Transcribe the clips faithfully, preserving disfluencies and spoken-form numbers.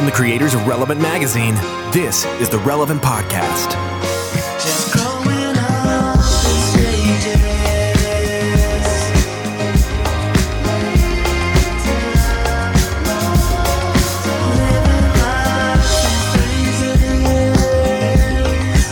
From the creators of Relevant Magazine, this is the Relevant Podcast. Just growing up in stages. Living life in phases.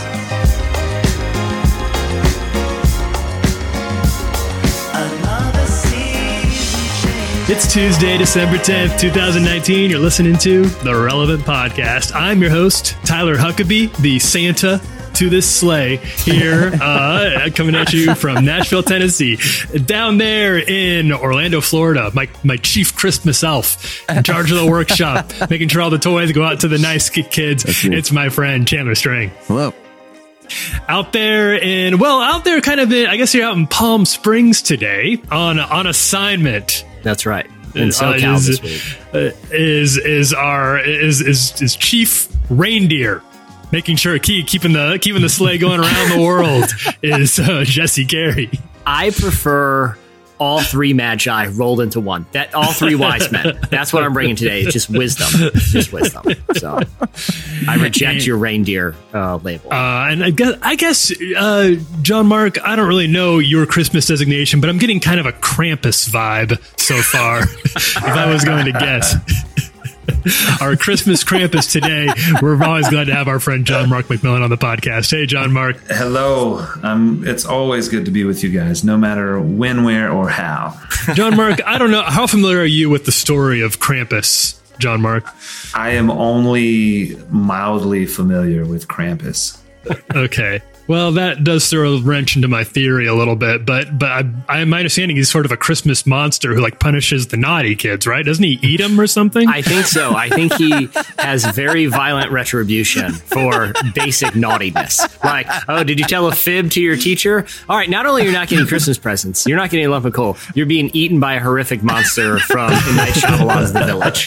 Another season change. It's Tuesday, December tenth, twenty nineteen. You're listening to the Relevant Podcast. I'm your host, Tyler Huckabee, the Santa to this sleigh here, uh, coming at you from Nashville, Tennessee. Down there in Orlando, Florida, my, my chief Christmas elf in charge of the workshop, making sure all the toys go out to the nice kids. It's my friend, Chandler Strang. Hello. Out there in, well, out there kind of in, I guess you're out in Palm Springs today on, on assignment. That's right. In Uh, SoCal is, this week. uh, is is our is is is chief reindeer, making sure keep, keeping the keeping the sleigh going around the world is uh, Jesse Carey. I prefer all three magi rolled into one. That all three wise men. That's what I'm bringing today. It's just wisdom. It's just wisdom. So I reject your reindeer uh, label. Uh, and I guess, I guess uh, John Mark, I don't really know your Christmas designation, but I'm getting kind of a Krampus vibe so far. If I was going to guess. Our Christmas Krampus today. We're always glad to have our friend John Mark McMillan on the podcast. Hey, John Mark. Hello. Um, it's always good to be with you guys, no matter when, where, or how. John Mark, I don't know. How familiar are you with the story of Krampus, John Mark? I am only mildly familiar with Krampus. Okay. Well, that does throw a wrench into my theory a little bit, but but I, I my understanding he's sort of a Christmas monster who like punishes the naughty kids, right? Doesn't he eat them or something? I think so. I think he has very violent retribution for basic naughtiness. Like, oh, did you tell a fib to your teacher? All right, not only you're not getting Christmas presents, you're not getting a lump of coal, you're being eaten by a horrific monster from M. Night Shyamalan's The Village.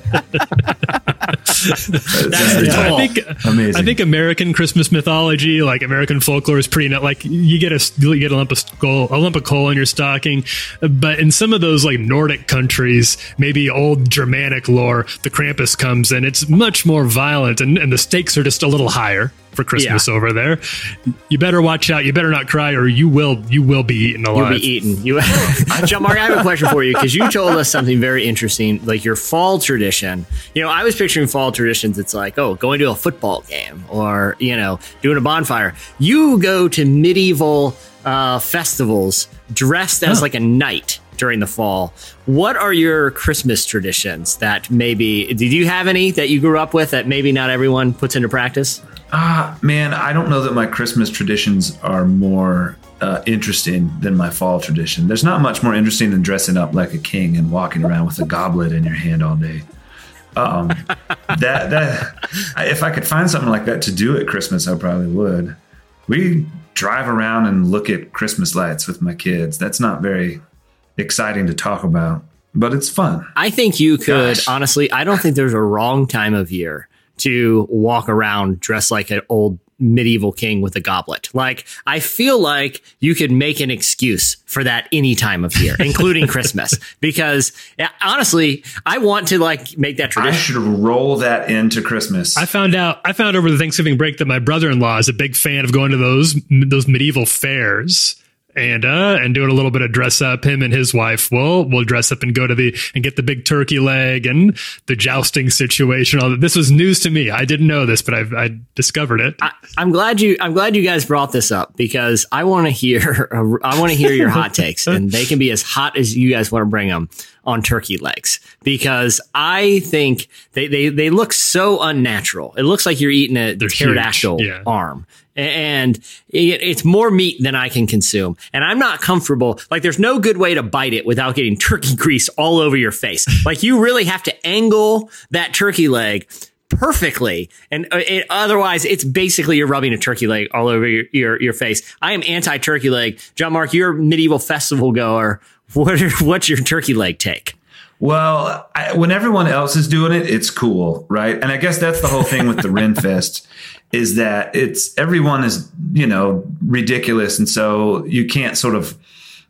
That's the Yeah, toll. I think Amazing. I think American Christmas mythology, like American folklore, is pretty nut. Like you get a you get a lump of coal, a lump of coal in your stocking, but in some of those like Nordic countries, maybe old Germanic lore, the Krampus comes and it's much more violent, and, and the stakes are just a little higher for Christmas Yeah. over there. You better watch out. You better not cry, or you will you will be eaten alive. You'll be eaten. You, John Mark, I have a question for you because you told us something very interesting, like your fall tradition. You know, I was picturing fall traditions. It's like, oh, going to a football game or, you know, doing a bonfire. You go to medieval uh, festivals dressed as Huh. like a knight during the fall. What are your Christmas traditions that maybe, did you have any that you grew up with that maybe not everyone puts into practice? Ah, man, I don't know that my Christmas traditions are more uh, interesting than my fall tradition. There's not much more interesting than dressing up like a king and walking around with a goblet in your hand all day. Um, that that if I could find something like that to do at Christmas, I probably would. We drive around and look at Christmas lights with my kids. That's not very exciting to talk about, but it's fun. I think you could, Gosh. honestly, I don't think there's a wrong time of year to walk around dressed like an old medieval king with a goblet. Like, I feel like you could make an excuse for that any time of year, including Christmas, because yeah, honestly, I want to like make that I tradition. should roll that into Christmas. I found out I found over the Thanksgiving break that my brother-in-law is a big fan of going to those those medieval fairs. And uh, and doing a little bit of dress up. Him and his wife will will dress up and go to the and get the big turkey leg and the jousting situation. All that. This was news to me. I didn't know this, but I've I discovered it. I, I'm glad you. I'm glad you guys brought this up because I want to hear. I want to hear your hot takes, and they can be as hot as you guys want to bring them on turkey legs. Because I think they they they look so unnatural. It looks like you're eating a They're pterodactyl huge, yeah. arm, and it, it's more meat than I can consume. And I'm not comfortable. Like, there's no good way to bite it without getting turkey grease all over your face. Like, you really have to angle that turkey leg perfectly, and uh, it, otherwise it's basically you're rubbing a turkey leg all over your, your, your face. I am anti-turkey leg. John Mark, you're a medieval festival goer. What are, what's your turkey leg take? Well, I, when everyone else is doing it, it's cool, right? And I guess that's the whole thing with the Ren Fest is that it's everyone is, you know, ridiculous. And so you can't sort of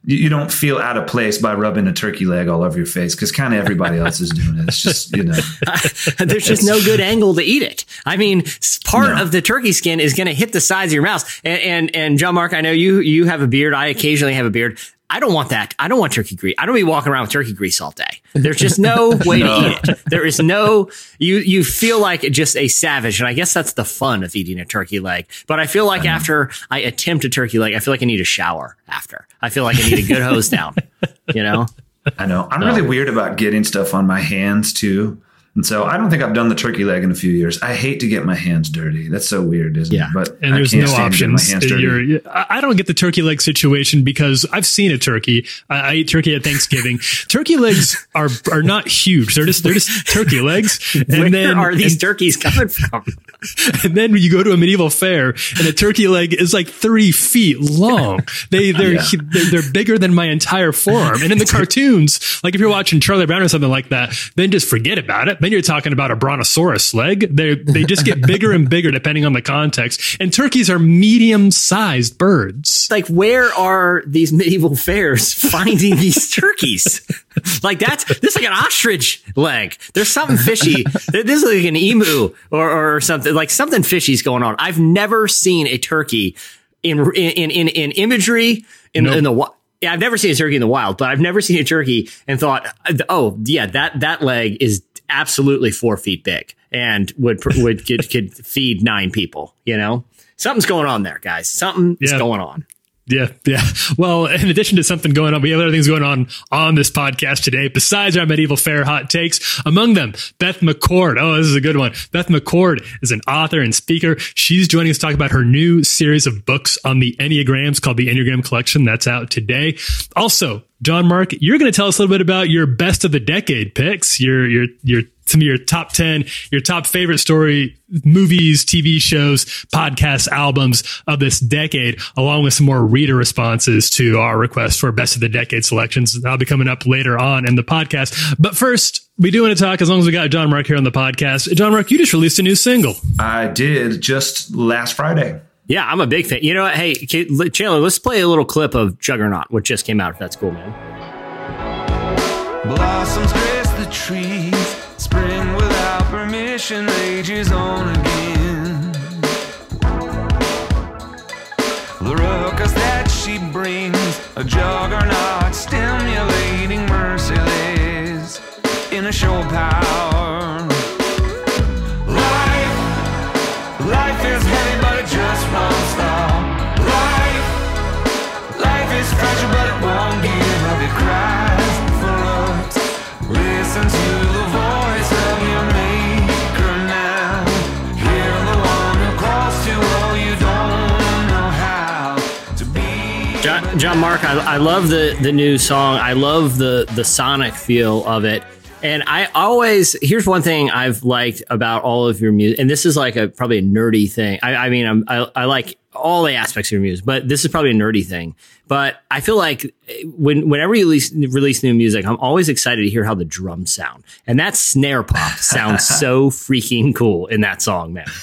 you, you don't feel out of place by rubbing a turkey leg all over your face because kind of everybody else is doing it. It's just, you know, there's just no good angle to eat it. I mean, s- part No. of the turkey skin is going to hit the sides of your mouth. And, and, and John Mark, I know you, you have a beard. I occasionally have a beard. I don't want that. I don't want turkey grease. I don't be walking around with turkey grease all day. There's just no way No. to eat it. There is no, you, you feel like just a savage. And I guess that's the fun of eating a turkey leg. But I feel like after I attempt a turkey leg, I feel like I need a shower after. I feel like I need a good hose down, you know? I know. I'm really weird about getting stuff on my hands too. And so I don't think I've done the turkey leg in a few years. I hate to get my hands dirty. That's so weird, isn't Yeah. it? But And I there's can't no stand getting options. My hands dirty. You're, I I don't get the turkey leg situation because I've seen a turkey. I, I eat turkey at Thanksgiving. Turkey legs are are not huge. They're just they're just turkey legs. And Where then are these and, turkeys coming from? and then you go to a medieval fair and a turkey leg is like three feet long. They they're, Yeah. they're they're bigger than my entire forearm. And in the cartoons, like if you're watching Charlie Brown or something like that, then just forget about it. Then you're talking about a brontosaurus leg. They they just get bigger and bigger depending on the context. And turkeys are medium sized birds. Like, where are these medieval fairs finding these turkeys? Like, that's, this is like an ostrich leg. There's something fishy. This is like an emu or, or something, like something fishy's going on. I've never seen a turkey in, in, in, in imagery in, Nope. in the wild. Yeah, I've never seen a turkey in the wild, but I've never seen a turkey and thought, oh, yeah, that, that leg is absolutely four feet big and would, would, could, could feed nine people, you know? Something's going on there, guys. Something is Yeah. going on. Yeah, yeah. Well, in addition to something going on, we have other things going on on this podcast today besides our medieval fair hot takes. Among them, Beth McCord. Oh, this is a good one. Beth McCord is an author and speaker. She's joining us to talk about her new series of books on the Enneagrams called the Enneagram Collection. That's out today. Also, John Mark, you're going to tell us a little bit about your best of the decade picks, your, your, your, some of your top ten, your top favorite story, movies, T V shows, podcasts, albums of this decade, along with some more reader responses to our request for best of the decade selections. That'll be coming up later on in the podcast. But first, we do want to talk, as long as we got John Mark here on the podcast. John Mark, you just released a new single. I did just last Friday. Yeah, I'm a big fan. You know what? Hey, Chandler, let's play a little clip of Juggernaut, which just came out, if that's cool, man. Blossoms grace the trees, spring without permission rages on again. The ruckus that she brings, a juggernaut stimulating, merciless in a show power. Life, life is heavy, but it just won't stop. Life, life is fragile, but it won't give up. It cries for us. Listen to the voice of your maker now. Hear the one who calls to all you don't know how to be. John, John Mark, I, I love the, the new song. I love the, the sonic feel of it. And I always, here's one thing I've liked about all of your music, and this is like a probably a nerdy thing. I, I mean, I'm, I, I like all the aspects of your music, but this is probably a nerdy thing. But I feel like when whenever you release, release new music, I'm always excited to hear how the drums sound. And that snare pop sounds so freaking cool in that song, man.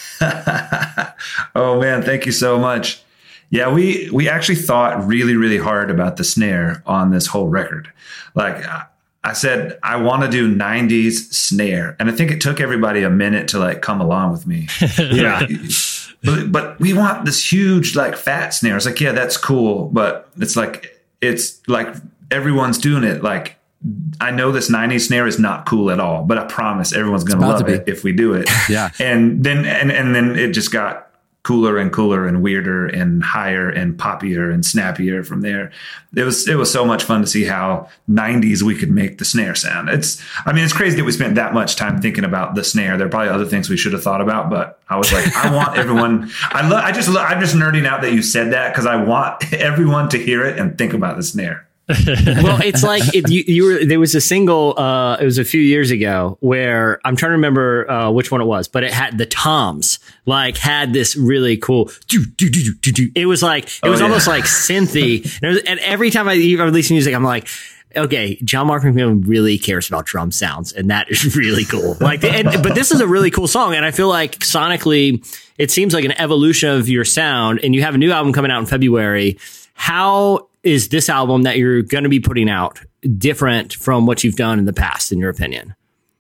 Oh man, thank you so much. Yeah, we we actually thought really, really hard about the snare on this whole record. Like I said, I want to do nineties snare. And I think it took everybody a minute to like come along with me. Yeah. But, but we want this huge, like fat snare. It's like, yeah, that's cool. But it's like, it's like everyone's doing it. Like, I know this nineties snare is not cool at all, but I promise everyone's going to about love to it be. if we do it. Yeah. And then, and, and then it just got cooler and cooler and weirder and higher and poppier and snappier from there. It was, it was so much fun to see how nineties we could make the snare sound. It's, I mean, it's crazy that we spent that much time thinking about the snare. There are probably other things we should have thought about, but I was like, I want everyone, I love, I just, lo- I'm just nerding out that you said that because I want everyone to hear it and think about the snare. Well, it's like if you, you were, there was a single, uh, it was a few years ago where I'm trying to remember, uh, which one it was, but it had the toms, like had this really cool, doo, doo, doo, doo, doo, doo. It was like, it was Oh, yeah. almost like synthy. And, it was- and every time I release music, I'm like, okay, John Mark McMillan really cares about drum sounds, and that is really cool. Like, and, but this is a really cool song, and I feel like sonically, it seems like an evolution of your sound, and you have a new album coming out in February. How is this album that you're going to be putting out different from what you've done in the past, in your opinion?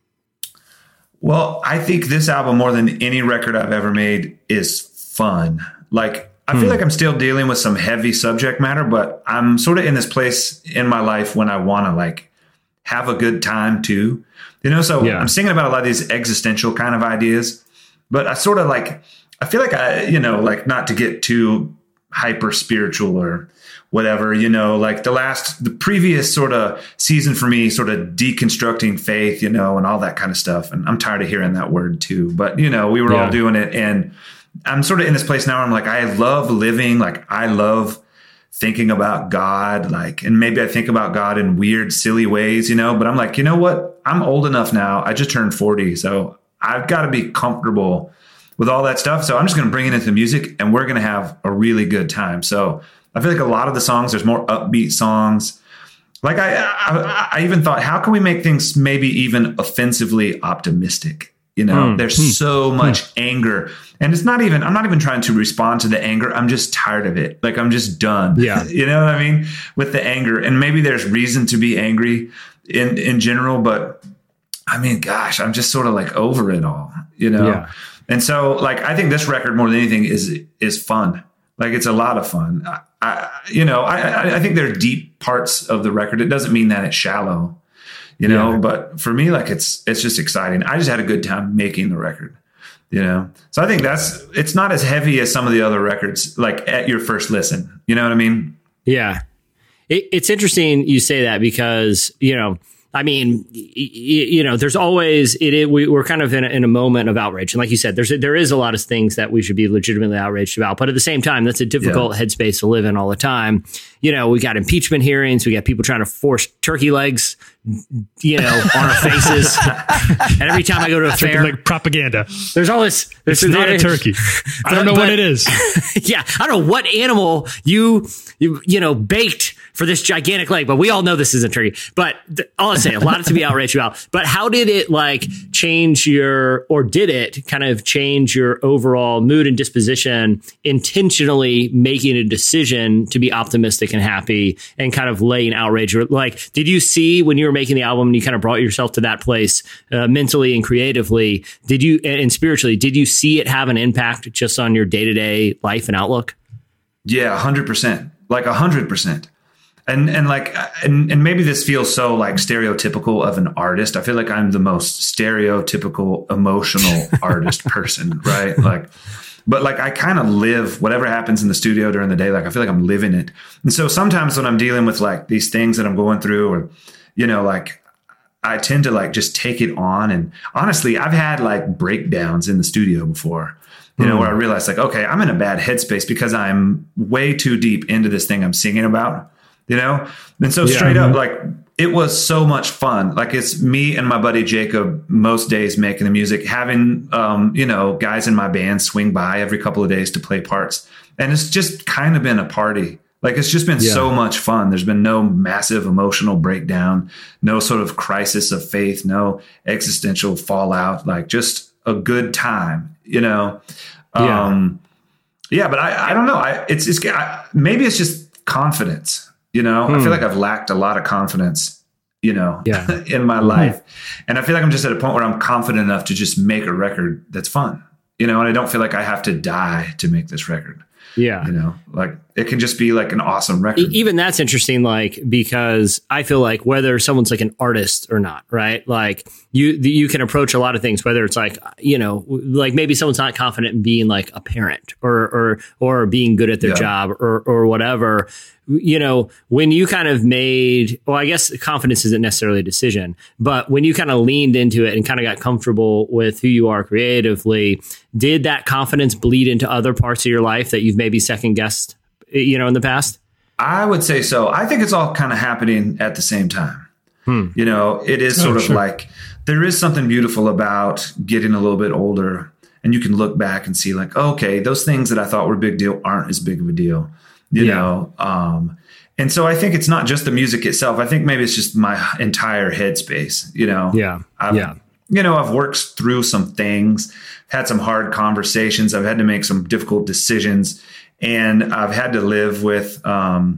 Well, I think this album, more than any record I've ever made, is fun. Like, I feel Hmm. like I'm still dealing with some heavy subject matter, but I'm sort of in this place in my life when I want to like have a good time too. You know, so Yeah. I'm singing about a lot of these existential kind of ideas, but I sort of like, I feel like I, you know, like not to get too hyper spiritual or whatever, you know, like the last, the previous sort of season for me, sort of deconstructing faith, you know, and all that kind of stuff. And I'm tired of hearing that word too, but you know, we were Yeah. all doing it. And I'm sort of in this place now where I'm like, I love living. Like I love thinking about God, like, and maybe I think about God in weird, silly ways, you know, but I'm like, you know what? I'm old enough now. I just turned forty. So I've got to be comfortable with all that stuff. So I'm just going to bring it into the music and we're going to have a really good time. So I feel like a lot of the songs, there's more upbeat songs. Like I, I, I even thought, how can we make things maybe even offensively optimistic? You know, Mm. there's Mm. so much mm. anger, and it's not even, I'm not even trying to respond to the anger. I'm just tired of it. Like I'm just done. Yeah. You know what I mean? With the anger, and maybe there's reason to be angry in, in general, but I mean, gosh, I'm just sort of like over it all, you know? Yeah. And so like, I think this record more than anything is, is fun. Like it's a lot of fun. I, I you know, I, I think there are deep parts of the record. It doesn't mean that it's shallow. You know, Yeah. but for me, like it's it's just exciting. I just had a good time making the record, you know. So I think that's it's not as heavy as some of the other records, like at your first listen. You know what I mean? Yeah. It, it's interesting you say that because, you know, I mean, y- y- you know, there's always it. it we, we're kind of in a, in a moment of outrage, and like you said, there's a, there is a lot of things that we should be legitimately outraged about. But at the same time, that's a difficult Yeah. headspace to live in all the time. You know, we got impeachment hearings, we got people trying to force turkey legs, you know, on our faces. And every time I go to a fair, Like propaganda. there's all this. It's There's not a turkey. I don't know but- what it is. Yeah, I don't know what animal you you you know baked for this gigantic leg, but we all know this isn't turkey. But th- all I'm saying, a lot to be outraged about. But how did it like change your, or did it kind of change your overall mood and disposition, intentionally making a decision to be optimistic and happy and kind of laying outrage? Or like, did you see when you were making the album and you kind of brought yourself to that place uh, mentally and creatively? Did you and and spiritually? Did you see it have an impact just on your day to day life and outlook? Yeah, a hundred percent, like a hundred percent. And and like and, and maybe this feels so like stereotypical of an artist. I feel like I'm the most stereotypical emotional artist person, right? Like, but like I kind of live whatever happens in the studio during the day. Like I feel like I'm living it. And so sometimes when I'm dealing with like these things that I'm going through, or you know, like I tend to like just take it on. And honestly, I've had like breakdowns in the studio before. You know, where I realized like, okay, I'm in a bad headspace because I'm way too deep into this thing I'm singing about, you know? And so Yeah. straight up, like it was so much fun. Like it's me and my buddy Jacob most days making the music, having, um, you know, guys in my band swing by every couple of days to play parts. And it's just kind of been a party. Like it's just been Yeah. so much fun. There's been no massive emotional breakdown, no sort of crisis of faith, no existential fallout, like just a good time, you know? Yeah. Um, yeah, but I, I don't know. I, it's, it's, I, maybe it's just confidence, you know, I feel like I've lacked a lot of confidence, you know, Yeah. in my life. And I feel like I'm just at a point where I'm confident enough to just make a record that's fun, you know, and I don't feel like I have to die to make this record. Yeah. You know, like it can just be like an awesome record. E- Even that's interesting, like, because I feel like whether someone's like an artist or not, right? Like you, you can approach a lot of things, whether it's like, you know, like maybe someone's not confident in being like a parent or, or, or being good at their Yeah. job or, or whatever. You know, when you kind of made, well, I guess confidence isn't necessarily a decision, but when you kind of leaned into it and kind of got comfortable with who you are creatively, did that confidence bleed into other parts of your life that you've maybe second guessed, you know, in the past? I would say so. I think it's all kind of happening at the same time. Hmm. You know, it is sort Oh, of sure. like there is something beautiful about getting a little bit older, and you can look back and see like, okay, those things that I thought were a big deal aren't as big of a deal, you Yeah. know? Um, and so I think it's not just the music itself. I think maybe it's just my entire headspace, you know? Yeah. I've, Yeah. You know, I've worked through some things, had some hard conversations. I've had to make some difficult decisions, and I've had to live with, um,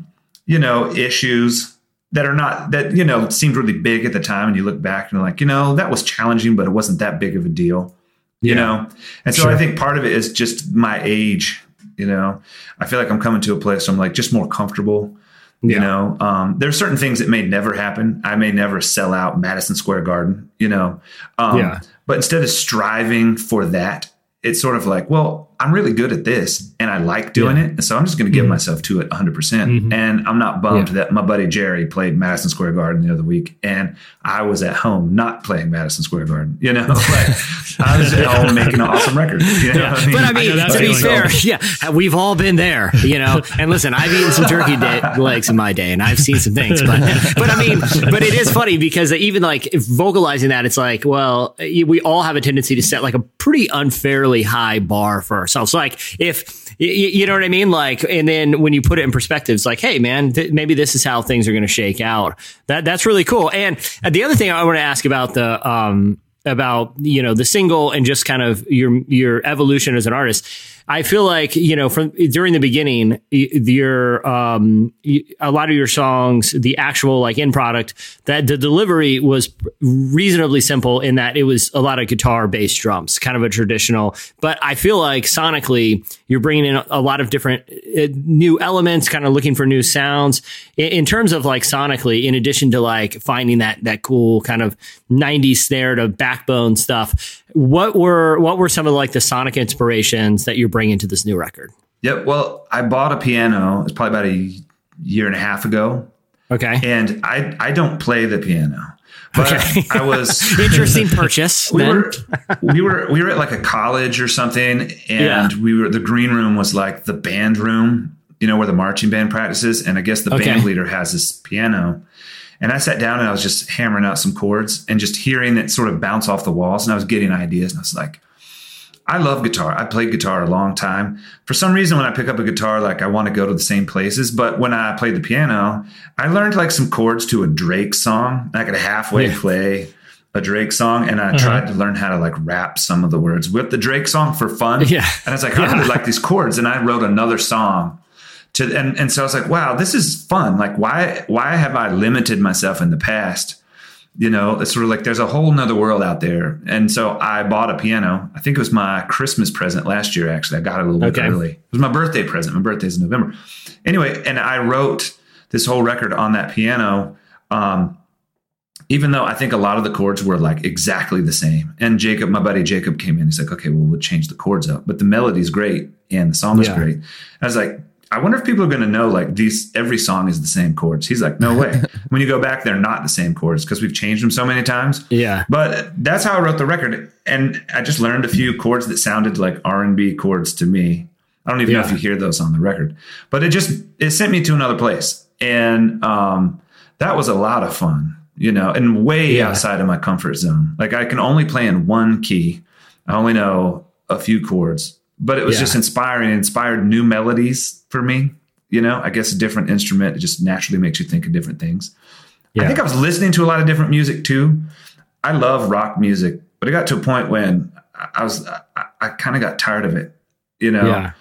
you know, issues that are not, that, you know, seemed really big at the time. And you look back and you're like, you know, that was challenging, but it wasn't that big of a deal, you Yeah. know? And so Sure. I think part of it is just my age, you know, I feel like I'm coming to a place where I'm like just more comfortable. You Yeah. know, um, there's certain things that may never happen. I may never sell out Madison Square Garden, you know, um, Yeah. but instead of striving for that, it's sort of like, well, I'm really good at this and I like doing Yeah. it. And so I'm just going to give Mhm. myself to it one hundred percent. Mhm. And I'm not bummed Yeah. that my buddy Jerry played Madison Square Garden the other week and I was at home not playing Madison Square Garden. You know, like I was at home making an awesome record. You know Yeah. what I mean? But I I know mean, that to be feeling. fair, yeah, we've all been there, you know. And listen, I've eaten some turkey day- legs in my day, and I've seen some things. But, but I mean, but it is funny because even like if vocalizing that, it's like, well, we all have a tendency to set like a pretty unfairly high bar for ourselves. Like if you, you know what I mean, like, and then when you put it in perspective, it's like, hey, man, th- maybe this is how things are going to shake out. That that's really cool. And the other thing I want to ask about the um. about, you know, the single and just kind of your, your evolution as an artist. I feel like, you know, from during the beginning, your, um, a lot of your songs, the actual like end product, that the delivery was reasonably simple in that it was a lot of guitar, bass, drums, kind of a traditional, but I feel like sonically you're bringing in a lot of different uh, new elements, kind of looking for new sounds in, in terms of like sonically, in addition to like finding that, that cool kind of nineties snare to backbone stuff. What were what were some of like the sonic inspirations that you're bringing to this new record? Yep. Well, I bought a piano. It's probably about a year and a half ago. Okay. And I, I don't play the piano, but Okay. I was Interesting purchase. we then. were, we were, we were at like a college or something. And Yeah. we were, the green room was like the band room, you know, where the marching band practices. And I guess the Okay. band leader has this piano. And I sat down and I was just hammering out some chords and just hearing it sort of bounce off the walls. And I was getting ideas. And I was like, I love guitar. I played guitar a long time. For some reason, when I pick up a guitar, like I want to go to the same places. But when I played the piano, I learned like some chords to a Drake song. I could halfway Yeah. play a Drake song. And I Uh-huh. tried to learn how to like rap some of the words with the Drake song for fun. Yeah. And I was like, I really like these chords. And I wrote another song. To, and, and so I was like, wow, this is fun. Like, why, why have I limited myself in the past? You know, it's sort of like there's a whole nother world out there. And so I bought a piano. I think it was my Christmas present last year, actually. I got it a little bit Okay. early. It was my birthday present. My birthday's in November. Anyway, and I wrote this whole record on that piano. Um, even though I think a lot of the chords were like exactly the same. And Jacob, my buddy Jacob came in. He's like, okay, well, we'll change the chords up. But the melody's great and the song is Yeah. great. I was like, I wonder if people are going to know like these, every song is the same chords. He's like, no way. When you go back, they're not the same chords because we've changed them so many times. Yeah. But that's how I wrote the record. And I just learned a few chords that sounded like R and B chords to me. I don't even know Yeah. if you hear those on the record, but it just, it sent me to another place. And um, that was a lot of fun, you know, and way Yeah. outside of my comfort zone. Like I can only play in one key. I only know a few chords. But it was Yeah. just inspiring, it inspired new melodies for me. You know, I guess a different instrument, it just naturally makes you think of different things. Yeah. I think I was listening to a lot of different music too. I love rock music, but it got to a point when I was, I, I kind of got tired of it. You know, Yeah.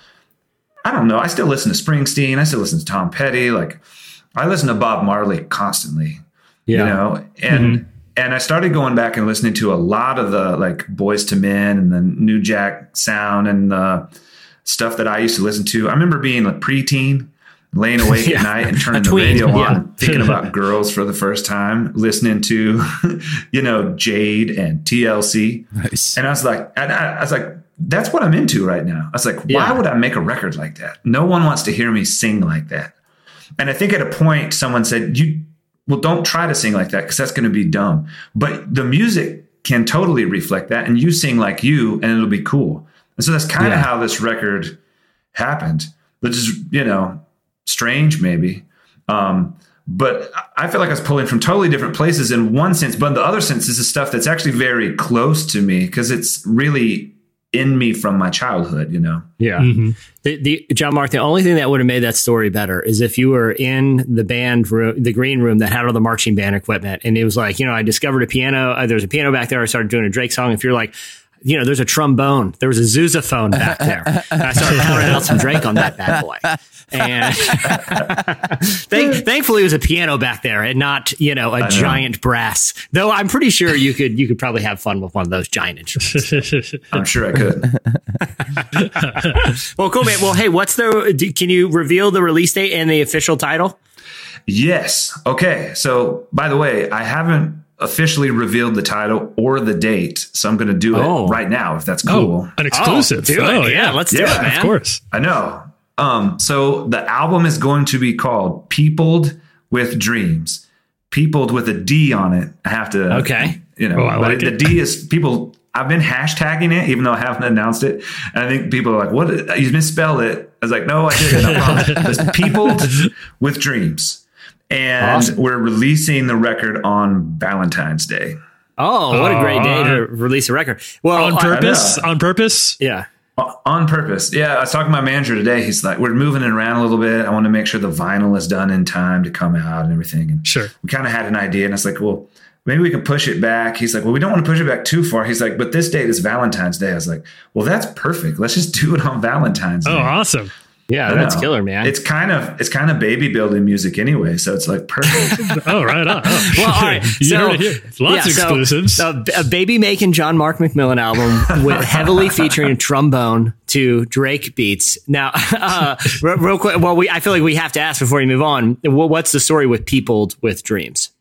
I don't know. I still listen to Springsteen. I still listen to Tom Petty. Like I listen to Bob Marley constantly, Yeah. you know, and, and I started going back and listening to a lot of the like Boys to Men and the New Jack sound and the stuff that I used to listen to. I remember being a preteen, laying awake Yeah. at night and turning A the tween, radio on, yeah. and thinking about girls for the first time, listening to, you know, Jade and T L C. Nice. And I was like, and I, I was like, that's what I'm into right now. I was like, why Yeah. would I make a record like that? No one wants to hear me sing like that. And I think at a point someone said, you, well, don't try to sing like that because that's going to be dumb. But the music can totally reflect that, and you sing like you, and it'll be cool. And so that's kind of Yeah. how this record happened, which is, you know, strange maybe. Um, but I feel like I was pulling from totally different places in one sense, but in the other sense, this is stuff that's actually very close to me because it's really in me from my childhood, you know? Yeah. Mhm. The, the John Mark, the only thing that would have made that story better is if you were in the band room, the green room that had all the marching band equipment. And it was like, you know, I discovered a piano. Uh, there's a piano back there. I started doing a Drake song. If you're like, you know, there's a trombone, there was a sousaphone back there. And I started pounding out some Drake on that bad boy. And thank, thankfully it was a piano back there and not, you know, a giant brass. Though I'm pretty sure you could you could probably have fun with one of those giant instruments. I'm sure I could. Well, cool, man. Well, hey, what's the, do, can you reveal the release date and the official title? Yes. Okay. So, by the way, I haven't officially revealed the title or the date, so I'm going to do it Oh. right now, if that's cool. Oh, an exclusive. Oh, do it. Oh, Yeah, let's do Yeah, it, man. Of course. I know. Um, so the album is going to be called Peopled with Dreams. Peopled with a D on it. I have to, Okay. you know, Oh, I but like the it. D is people. I've been hashtagging it, even though I haven't announced it. And I think people are like, "What? You misspelled it." I was like, "No, I didn't. I promise." It's Peopled with Dreams, and Awesome. we're releasing the record on Valentine's Day. Oh, what a great day to Uh, release a record. Well, On I- purpose? know. On purpose? yeah. On purpose. Yeah, I was talking to my manager today. He's like, we're moving it around a little bit. I want to make sure the vinyl is done in time to come out and everything. And Sure. we kind of had an idea. And I was like, well, maybe we can push it back. He's like, well, we don't want to push it back too far. He's like, but this date is Valentine's Day. I was like, well, that's perfect. Let's just do it on Valentine's Day. Oh, awesome. Yeah, I that's know. killer, man. It's kind of it's kind of baby building music anyway. So it's like perfect. Oh, right on. Oh. Well, all right. You So, heard it here. Lots of yeah, so exclusives. A, a baby making John Mark McMillan album with heavily featuring trombone to Drake beats. Now, uh, real, real quick. Well, we I feel like we have to ask before you move on. wh- What's the story with Peopled with Dreams?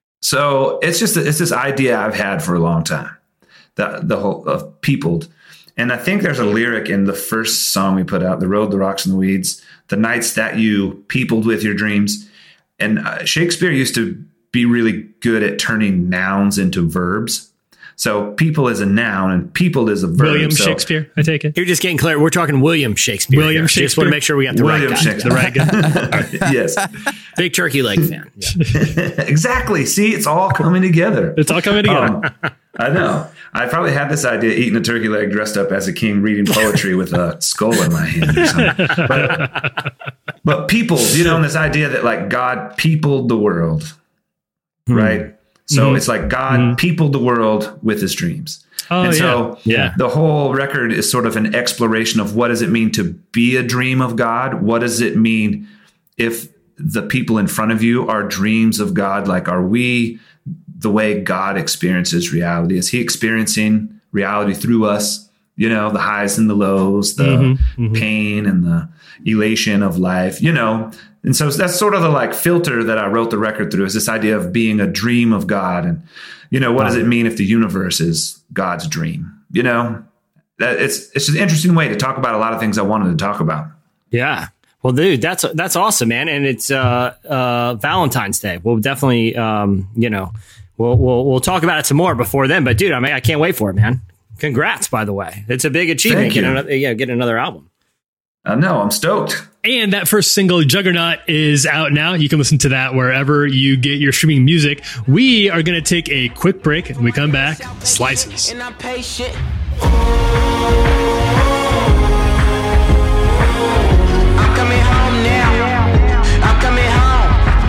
So it's just it's this idea I've had for a long time. The the whole of peopled. And I think there's a lyric in the first song we put out, The Road, the Rocks, and the Weeds, the nights that you peopled with your dreams. And uh, Shakespeare used to be really good at turning nouns into verbs. So people is a noun and peopled is a verb. William So Shakespeare, I take it. You're just getting clear. We're talking William Shakespeare. William here. Just Shakespeare? want to make sure we got the William right guy. Shakespeare. The right guy. yes, Big turkey leg fan. Yeah. exactly. See, it's all coming together. It's all coming together. Um, I know. I probably had this idea eating a turkey leg dressed up as a king reading poetry with a skull in my hand or something. But, but people, you know, and this idea that like God peopled the world, right? So Mhm. it's like God Mhm. peopled the world with his dreams. Oh, and yeah. so Yeah. the whole record is sort of an exploration of what does it mean to be a dream of God? What does it mean if the people in front of you are dreams of God? Like, are we the way God experiences reality? Is he experiencing reality through us? You know, the highs and the lows, the Mhm, mhm. pain and the elation of life, you know? And so that's sort of the like filter that I wrote the record through, is this idea of being a dream of God. And, you know, what does it mean if the universe is God's dream? You know, that it's, it's an interesting way to talk about a lot of things I wanted to talk about. Yeah. Well, dude, that's that's awesome, man. And it's uh, uh, Valentine's Day. We'll definitely, um, you know, we'll, we'll we'll talk about it some more before then. But dude, I mean, I can't wait for it, man. Congrats, by the way. It's a big achievement. Thank you. Get another, yeah, get another album. I know, I'm stoked. And that first single, Juggernaut, is out now. You can listen to that wherever you get your streaming music. We are going to take a quick break. When we come back, Slices. And I'm patient. I'm coming home now. I'm coming home.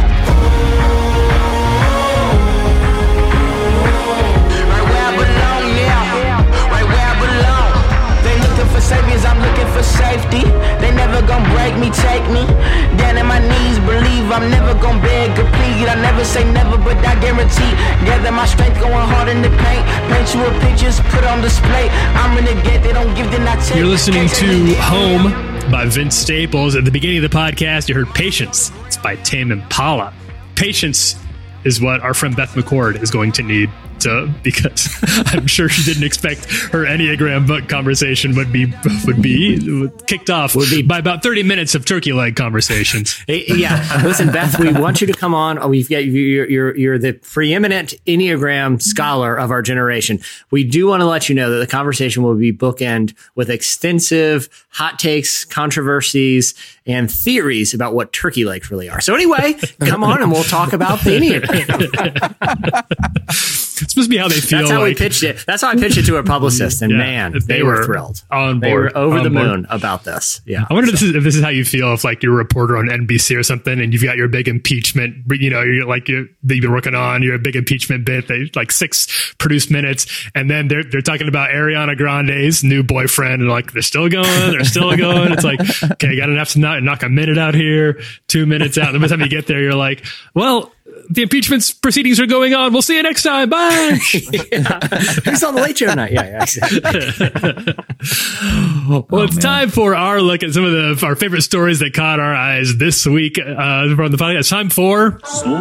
Right where I belong now. Right where I belong. They looking for saviors, I'm looking for safety. They never gonna break me, take me down in my knees. Believe I'm never gonna beg or plead. I never say never, but I guarantee. Gather my strength, going hard in the paint. Paint you a pictures, put on display. I'm renegade, they don't give, then I take. You're listening Can't to take it. Home by Vince Staples. At the beginning of the podcast, you heard Patience. It's by Tame Impala. Patience is what our friend Beth McCord is going to need to, because I'm sure she didn't expect her Enneagram book conversation would be would be kicked off Would be- by about thirty minutes of turkey leg conversations. Hey, yeah, listen, Beth, we want you to come on. Oh, we've got you're, you're you're the preeminent Enneagram scholar of our generation. We do want to let you know that the conversation will be bookend with extensive hot takes, controversies, and theories about what turkey legs really are. So anyway, come on and we'll talk about the Enneagram. supposed to be how they feel. That's how like, we pitched it. That's how I pitched it to our publicist, and Yeah, man, they they, were, were thrilled. on They board, were over on the board. moon about this. Yeah. I wonder if this, is, if this is how you feel if like you're a reporter on N B C or something and you've got your big impeachment, you know, you're like you're, that you've been working on your big impeachment bit, they like six produced minutes, and then they're they're talking about Ariana Grande's new boyfriend, and like they're still going, they're still going. It's like, okay, got enough to knock, knock a minute out here, two minutes out. And by the time you get there, you're like, well, the impeachment proceedings are going on. We'll see you next time. Bye. Yeah. Who's on the Late Show tonight? Yeah, yeah, exactly. Well, Oh, it's man. time for our look at some of the our favorite stories that caught our eyes this week uh, from the podcast. It's time for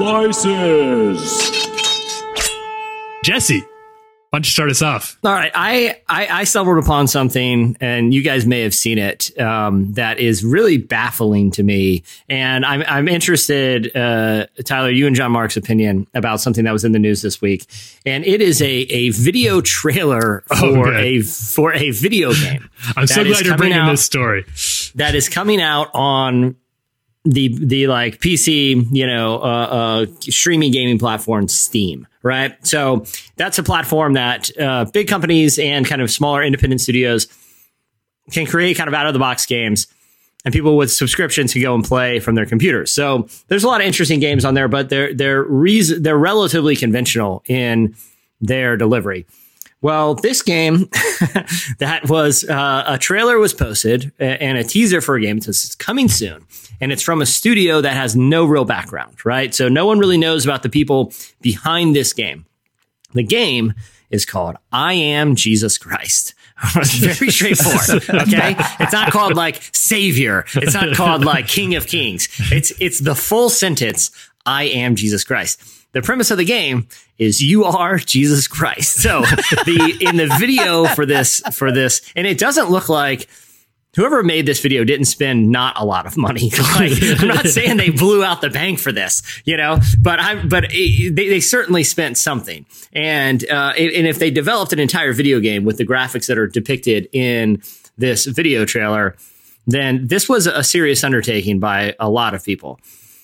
Slices. Jesse. Why don't you start us off? All right, I, I I stumbled upon something, and you guys may have seen it. Um, that is really baffling to me, and I'm I'm interested, uh, Tyler, you and John Mark's opinion about something that was in the news this week, and it is a a video trailer for Okay. a for a video game. I'm so that is glad you're coming bringing out- this story. that is coming out on the the like P C, you know, uh, uh, streaming gaming platform Steam, right? So that's a platform that uh, big companies and kind of smaller independent studios can create kind of out of the box games, and people with subscriptions can go and play from their computers. So there's a lot of interesting games on there, but they're they're reason they're relatively conventional in their delivery. Well, this game that was uh, a trailer was posted and a teaser for a game. It's coming soon, and it's from a studio that has no real background, right? So no one really knows about the people behind this game. The game is called I Am Jesus Christ. It's very straightforward. Okay. It's not called like Savior. It's not called like King of Kings. It's, it's the full sentence. I am Jesus Christ. The premise of the game is you are Jesus Christ. So the, in the video for this, for this, and it doesn't look like whoever made this video didn't spend not a lot of money. Like, I'm not saying they blew out the bank for this, you know, but I, but it, they, they certainly spent something. And, uh, it, and if they developed an entire video game with the graphics that are depicted in this video trailer, then this was a serious undertaking by a lot of people.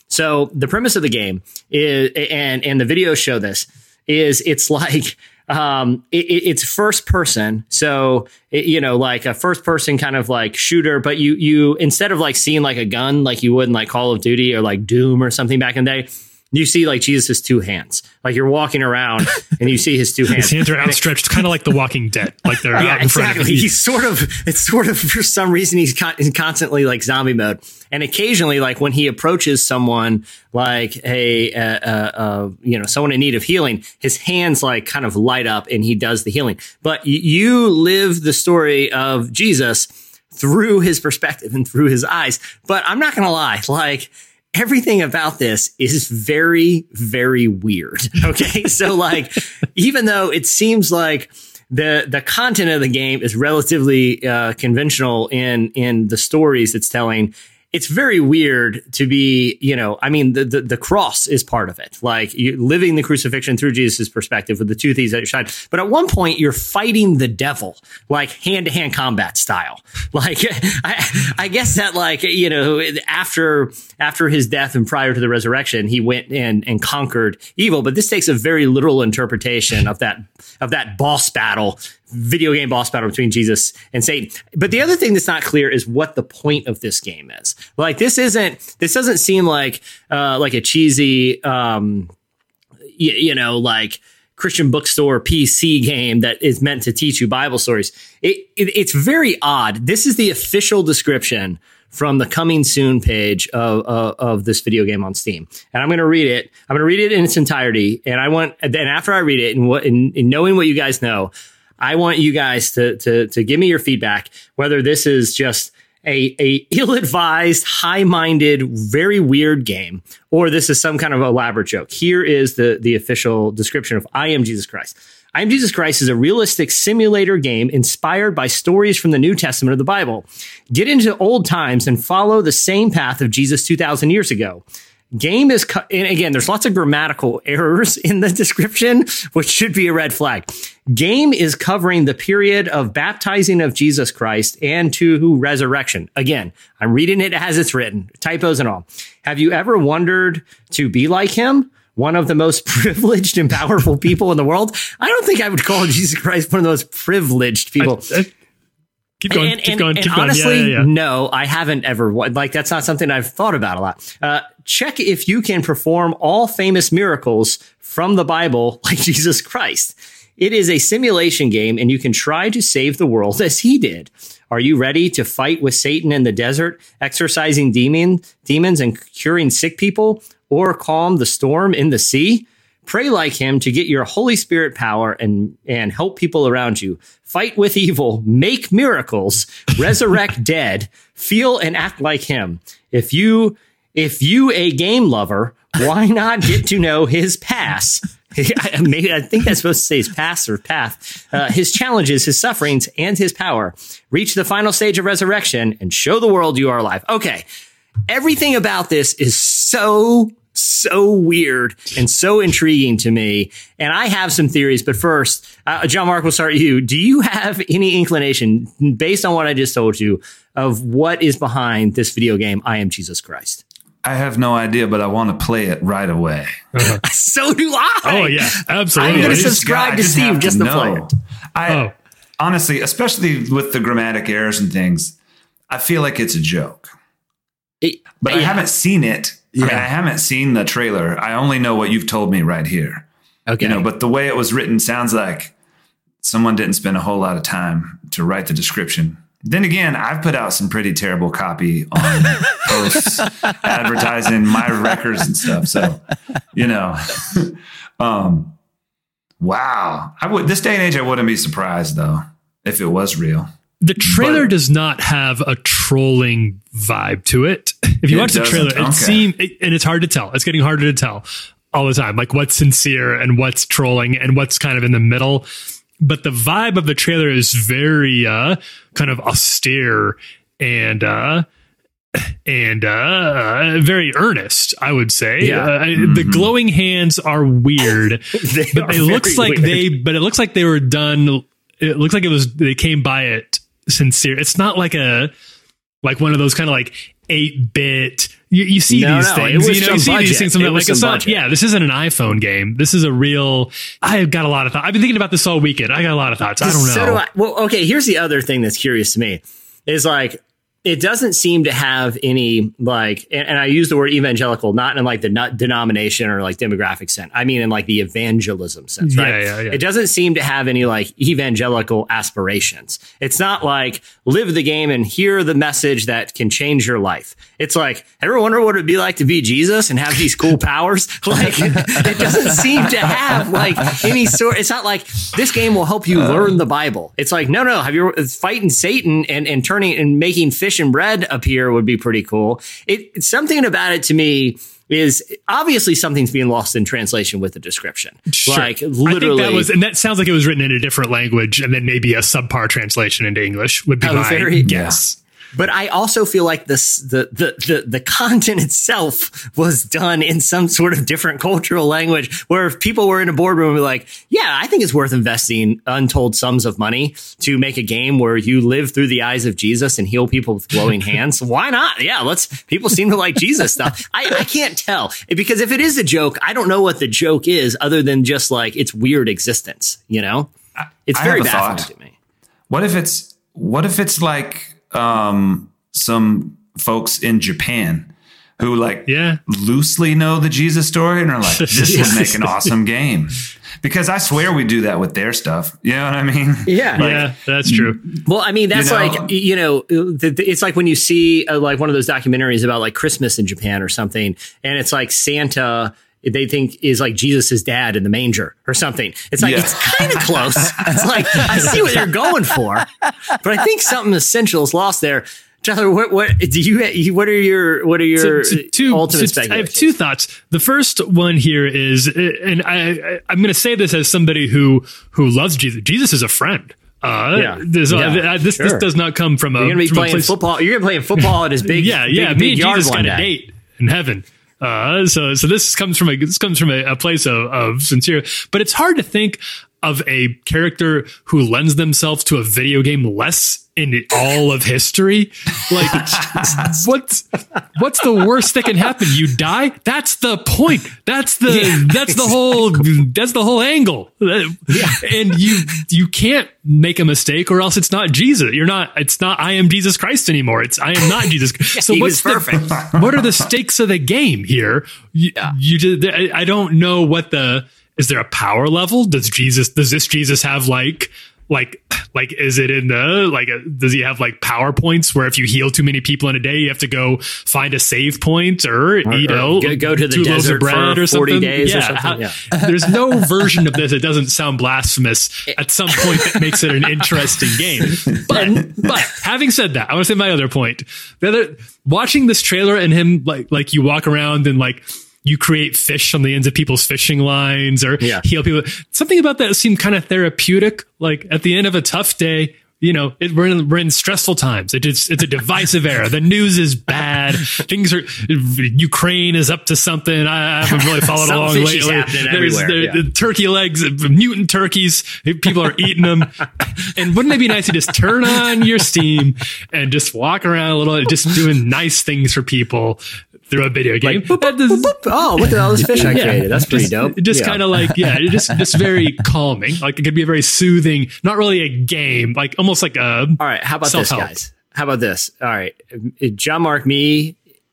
So the premise of the game is, and, and the videos show this, is it's like, um, it, it's first person. So, it, you know, like a first person kind of like shooter, but you, you, instead of like seeing like a gun, like you would in like Call of Duty or like Doom or something back in the day, you see like Jesus' two hands. Like you're walking around and you see his two hands. His hands are outstretched, kind of like The Walking Dead. Like they're Yeah, out in front of exactly. you. He's sort of, it's sort of, for some reason, he's con- in constantly like zombie mode. And occasionally, like when he approaches someone like a, uh, uh, uh, you know, someone in need of healing, his hands like kind of light up and he does the healing. But y- you live the story of Jesus through his perspective and through his eyes. But I'm not going to lie, like, everything about this is very, very weird. Okay. So like, even though it seems like the, the content of the game is relatively, uh, conventional in, in the stories it's telling, it's very weird to be, you know, I mean, the, the, the cross is part of it. Like you living the crucifixion through Jesus' perspective with the two thieves at your side. But at one point you're fighting the devil, like hand to hand combat style. Like I, I guess that like, you know, after, after his death and prior to the resurrection, he went in and conquered evil. But this takes a very literal interpretation of that, of that boss battle, video game boss battle between Jesus and Satan. But the other thing that's not clear is what the point of this game is. Like this isn't, this doesn't seem like, uh, like a cheesy, um, you, you know, like Christian bookstore P C game that is meant to teach you Bible stories. It, it it's very odd. This is the official description from the coming soon page of, of, of this video game on Steam. And I'm going to read it. I'm going to read it in its entirety. And I want, and after I read it and what, and, and knowing what you guys know, I want you guys to, to, to give me your feedback, whether this is just a, a ill-advised, high-minded, very weird game, or this is some kind of elaborate joke. Here is the, the official description of I Am Jesus Christ. I Am Jesus Christ is a realistic simulator game inspired by stories from the New Testament of the Bible. Get into old times and follow the same path of Jesus two thousand years ago. Game is, co- and again, there's lots of grammatical errors in the description, which should be a red flag. Game is covering the period of baptizing of Jesus Christ and to resurrection. Again, I'm reading it as it's written, typos and all. Have you ever wondered to be like him? one of the most privileged and powerful people in the world. I don't think I would call Jesus Christ one of the most privileged people. I, I, keep going, and, keep and, going, and keep going. Honestly, yeah, yeah, yeah. no, I haven't ever. Like, that's not something I've thought about a lot. Uh, check if you can perform all famous miracles from the Bible like Jesus Christ. It is a simulation game, and you can try to save the world as he did. Are you ready to fight with Satan in the desert, exorcising demon, demons and curing sick people, or calm the storm in the sea? Pray like him to get your Holy Spirit power and, and help people around you. Fight with evil, make miracles, resurrect dead, feel and act like him. If you, if you a game lover, why not get to know his past? Maybe I think that's supposed to say his past or path, uh, his challenges, his sufferings, and his power. Reach the final stage of resurrection and show the world you are alive. Okay. Everything about this is so, so weird and so intriguing to me. And I have some theories, but first, uh, John Mark, we'll start with you. Do you have any inclination, based on what I just told you, of what is behind this video game, I Am Jesus Christ? I have no idea, but I want to play it right away. Uh-huh. So do I. Oh, yeah, absolutely. I'm going I to just subscribe I to just Steve have just to to play know. it. I Oh. honestly, especially with the grammatic errors and things, I feel like it's a joke. It- But I yeah. haven't seen it. I mean, Yeah. I haven't seen the trailer. I only know what you've told me right here. Okay. You know, but the way it was written sounds like someone didn't spend a whole lot of time to write the description. Then again, I've put out some pretty terrible copy on posts advertising my records and stuff. So, you know, um, wow. I would, this day and age, I wouldn't be surprised though, if it was real. The trailer But- does not have a trolling vibe to it. If you It watch the doesn't? trailer, it Okay. seems, and it's hard to tell. It's getting harder to tell all the time, like what's sincere and what's trolling and what's kind of in the middle. But the vibe of the trailer is very uh, kind of austere and uh, and uh, very earnest, I would say. Yeah. Uh, mm-hmm. The glowing hands are weird, They but are it looks very like weird. they. But it looks like they were done. It looks like it was. They came by it sincere. It's not like a like one of those kind of like eight bit. You, you see No, these no, it things, was you know, some you see budget. these things. It Like was it's some not. budget. Yeah, this isn't an iPhone game. This is a real. I've got a lot of thoughts. I've been thinking about this all weekend. I got a lot of thoughts. I don't know. So do I. Well, okay, here's the other thing that's curious to me is like, it doesn't seem to have any like, and, and I use the word evangelical, not in like the not denomination or like demographic sense. I mean, in like the evangelism sense, right? Yeah, yeah, yeah. It doesn't seem to have any like evangelical aspirations. It's not like live the game and hear the message that can change your life. It's like, ever wonder what it'd be like to be Jesus and have these cool powers? Like, it doesn't seem to have like any sort. It's not like this game will help you learn the Bible. It's like, no, no, have you it's fighting Satan and, and turning and making fish and bread appear would be pretty cool. It something about it to me is obviously something's being lost in translation with the description. Sure. Like I literally, think that was, and that sounds like it was written in a different language, and then maybe a subpar translation into English would be Oh, my very- guess. But I also feel like this, the, the, the, the content itself was done in some sort of different cultural language where if people were in a boardroom and be like, yeah, I think it's worth investing untold sums of money to make a game where you live through the eyes of Jesus and heal people with glowing hands. Why not? Yeah, let's, people seem to like Jesus stuff. I, I can't tell because if it is a joke, I don't know what the joke is other than just like its weird existence, you know? It's I very have a baffling thought. to me. What if it's, what if it's like, um, some folks in Japan who like Yeah. loosely know the Jesus story and are like, this would make an awesome game. Because I swear we do that with their stuff. You know what I mean? Yeah. Like, Yeah, that's true. Well, I mean, that's You know? like, you know, th- th- it's like when you see uh, like one of those documentaries about like Christmas in Japan or something, and it's like Santa, they think is like Jesus's dad in the manger or something. It's like, Yeah. it's kind of close. It's like, I see what they're going for, but I think something essential is lost there. Tyler, what, what do you, what are your, what are your So- so two- ultimate so I have speculations? two thoughts. The first one here is, and I, I I'm going to say this as somebody who who loves Jesus. Jesus is a friend. Uh, Yeah. this, Yeah, uh, this, sure. this does not come from a. You're going to be from a playing place- football. You're going to be playing football at his big, yeah, yeah. big, me big and yard Jesus one got a day. date in heaven. Uh, so, so this comes from a, this comes from a, a place of, of sincere, but it's hard to think of a character who lends themselves to a video game less in all of history. Like, what's what's the worst that can happen? You die? That's the point. That's the Yeah, that's the whole that's the whole angle. Yeah. And you you can't make a mistake, or else it's not Jesus. You're not. It's not. I am Jesus Christ anymore. It's I am not Jesus. So he what's was perfect. the what are the stakes of the game here? You, Yeah. you just, I I don't know what the. Is there a power level? Does Jesus, does this Jesus have like, like, like, is it in the, like, a, does he have like PowerPoints where if you heal too many people in a day, you have to go find a save point or, Or- you or know, go- go to the two loaves desert of bread for or forty something? days or Yeah, something, how- yeah. There's no version of this that doesn't sound blasphemous at some point that makes it an interesting game. But, but having said that, I want to say my other point. The other, watching this trailer and him, like, like you walk around and like, you create fish on the ends of people's fishing lines or Yeah. heal people. Something about that seemed kind of therapeutic. Like at the end of a tough day, you know, it, we're in, we're in stressful times. It is, it's a divisive era. The news is bad. Things are, Ukraine is up to something. I, I haven't really followed Something along fishy's lately. happening There's everywhere, there, yeah. the turkey legs, mutant turkeys. People are eating them. And wouldn't it be nice to just turn on your Steam and just walk around a little, just doing nice things for people through a video game? Boop, boop, boop, boop. Oh, look at all this fish I Yeah. created. That's pretty just, dope. Just Yeah. kind of like, yeah, it just just very calming. Like it could be a very soothing, not really a game, like almost like a. All right, how about this, self-help. guys? How about this? All right, John, Mark, me,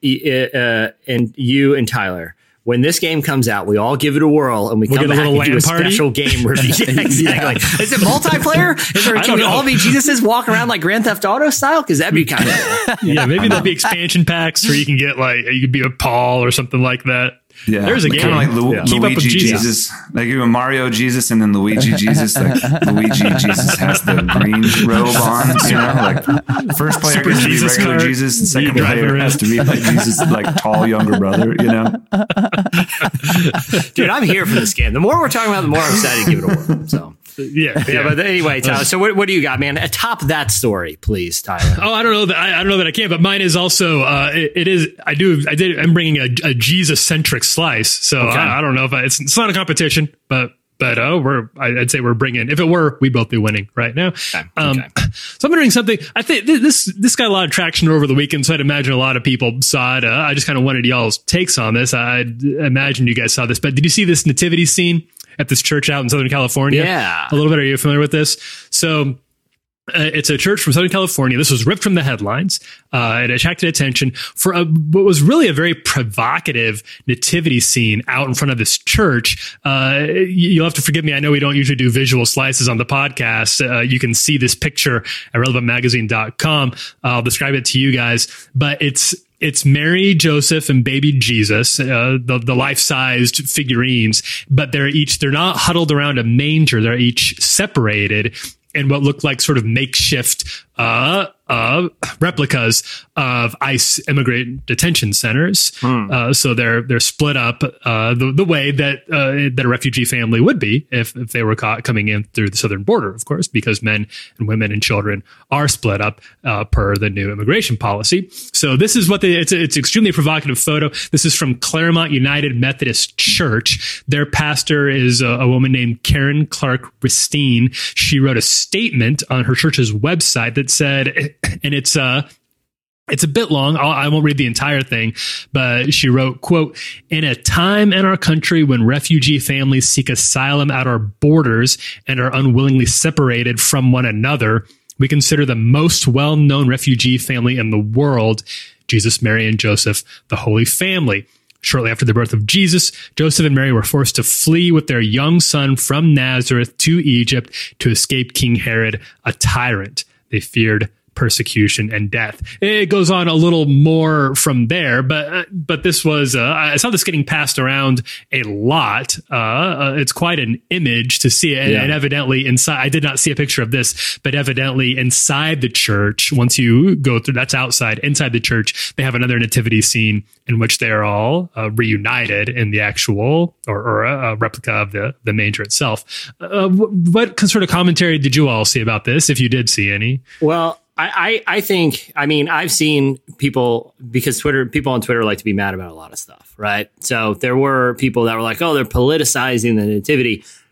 uh, and you and Tyler. When this game comes out, we all give it a whirl and we We'll come get a back little and do a LAN party? special game review. Yeah, exactly. Is it multiplayer? Is there, I can don't we know. all be Jesuses walk around like Grand Theft Auto style? Because that'd be kind of cool. Yeah, maybe there'll be expansion packs where you can get like you could be a Paul or something like that. Yeah, There's a kind game. of like Lu- Yeah. Keep up with Luigi Jesus. Jesus. Like you have Mario Jesus and then Luigi Jesus. Like Luigi Jesus has the green robe on. You know, like first player Super gets to be Jesus regular card. Jesus. You Second drive player around. has to be like Jesus, like tall younger brother. You know. Dude, I'm here for this game. The more we're talking about, the more I'm excited to give it a whirl. So, Yeah, yeah, but anyway, Tyler, so what, what do you got, man? Atop that story, please, Tyler. Oh, I don't know that I, I don't know that I can, but mine is also uh, it, it is. I do. I did. I'm bringing a, a Jesus centric slice, so Okay. I, I don't know if I, it's it's not a competition, but but uh, we're I- I'd say we're bringing. If it were, we'd both be winning right now. Okay, Um, okay. So I'm doing something. I think th- this this got a lot of traction over the weekend, so I'd imagine a lot of people saw it. Uh, I just kind of wanted y'all's takes on this. I I'd imagine you guys saw this, but did you see this nativity scene at this church out in Southern California? Yeah. A little bit. Are you familiar with this? So uh, it's a church from Southern California. This was ripped from the headlines. Uh, it attracted attention for a, what was really a very provocative nativity scene out in front of this church. Uh, you- you'll have to forgive me. I know we don't usually do visual slices on the podcast. Uh, you can see this picture at relevant magazine dot com. I'll describe it to you guys, but it's, it's Mary, Joseph, and baby Jesus, uh, the, the life-sized figurines, but they're each, they're not huddled around a manger. They're each separated in what looked like sort of makeshift, uh, uh, replicas of ICE immigrant detention centers. Uh, so they're, they're split up, uh, the, the way that, uh, that a refugee family would be if, if they were caught coming in through the southern border, of course, because men and women and children are split up, uh, per the new immigration policy. So this is what they, it's, it's extremely provocative photo. This is from Claremont United Methodist Church. Their pastor is a, a woman named Karen Clark Ristine. She wrote a statement on her church's website that said, and it's uh it's a bit long. I'll, I won't read the entire thing, but she wrote, quote, "In a time in our country when refugee families seek asylum at our borders and are unwillingly separated from one another, we consider the most well-known refugee family in the world, Jesus, Mary, and Joseph, the Holy Family. Shortly after the birth of Jesus, Joseph and Mary were forced to flee with their young son from Nazareth to Egypt to escape King Herod, a tyrant. They feared persecution and death." It goes on a little more from there, but uh, but this was uh, I saw this getting passed around a lot. Uh, uh, it's quite an image to see it, and, Yeah. and evidently inside. I did not see a picture of this, but evidently inside the church, once you go through, that's outside. Inside the church, they have another nativity scene in which they're all uh, reunited in the actual or, or a, a replica of the the manger itself. Uh, what, what sort of commentary did you all see about this, if you did see any? Well, I, I, I think, I mean, I've seen people, because Twitter, people on Twitter like to be mad about a lot of stuff, right? So there were people that were like, oh, they're politicizing the nativity.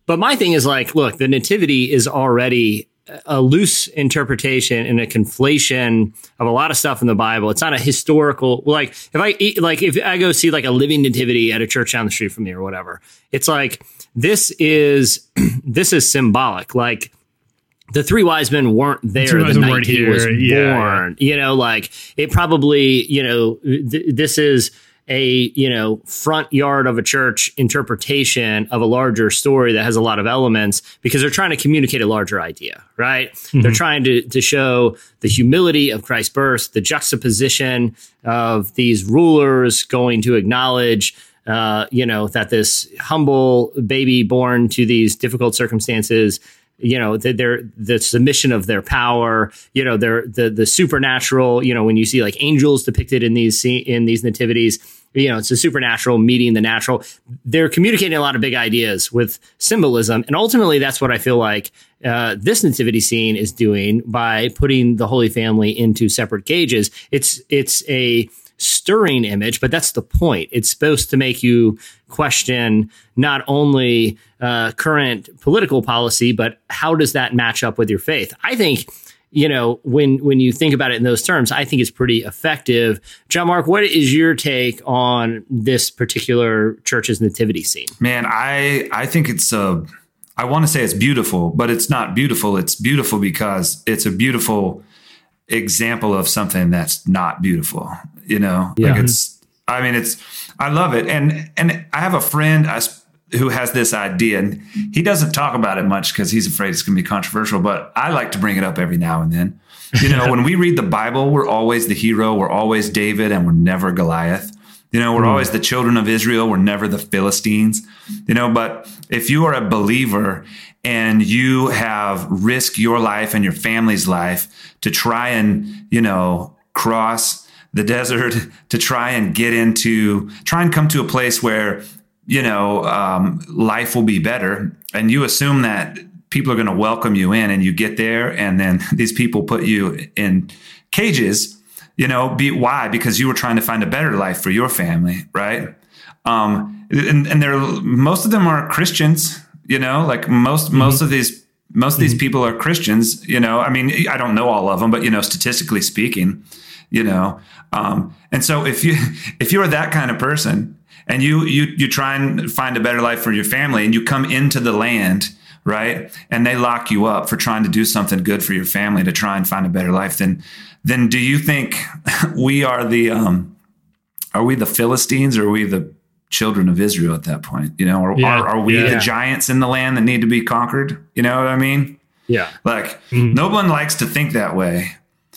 But my thing is like, look, the nativity is already a loose interpretation and a conflation of a lot of stuff in the Bible. It's not a historical, like if I like, if I go see like a living nativity at a church down the street from me or whatever, it's like, this is, this is symbolic. Like the three wise men weren't there the, the night he was yeah, born, yeah. you know, like it probably, you know, th- this is a, you know, front yard of a church interpretation of a larger story that has a lot of elements because they're trying to communicate a larger idea, right? Mm-hmm. They're trying to, to show the humility of Christ's birth, the juxtaposition of these rulers going to acknowledge, uh, you know, that this humble baby born to these difficult circumstances, you know, the, their, the submission of their power, you know, their, the, the supernatural, you know, when you see like angels depicted in these, in these nativities, you know, it's the supernatural meeting the natural. They're communicating a lot of big ideas with symbolism. And ultimately, that's what I feel like uh, this nativity scene is doing by putting the Holy Family into separate cages. It's, it's a stirring image, but that's the point. It's supposed to make you question not only uh, current political policy, but how does that match up with your faith? I think, you know, when when you think about it in those terms, I think it's pretty effective. John Mark, what is your take on this particular church's nativity scene? Man, I I think it's a, I want to say it's beautiful, but it's not beautiful. It's beautiful because it's a beautiful example of something that's not beautiful. You know, yeah. like it's, I mean, it's, I love it. And, and I have a friend I, who has this idea and he doesn't talk about it much because he's afraid it's going to be controversial, but I like to bring it up every now and then. You know, when we read the Bible, we're always the hero. We're always David and we're never Goliath. You know, we're mm. always the children of Israel. We're never the Philistines, you know, but if you are a believer and you have risked your life and your family's life to try and, you know, cross the desert, to try and get into, try and come to a place where, you know, um, life will be better. And you assume that people are going to welcome you in and you get there. And then these people put you in cages, you know, be, why? Because you were trying to find a better life for your family. Right. Um, and, and they're, most of them are Christians, you know, like most, mm-hmm. most of these, most of these mm-hmm. people are Christians, you know, I mean, I don't know all of them, but, you know, statistically speaking, you know, um, and so if you, if you're that kind of person and you, you, you try and find a better life for your family and you come into the land, right, and they lock you up for trying to do something good for your family to try and find a better life, then, then do you think we are the, um, are we the Philistines or are we the children of Israel at that point? You know, or yeah, are, are we yeah. the giants in the land that need to be conquered? You know what I mean? Yeah. Like mm-hmm. no one likes to think that way,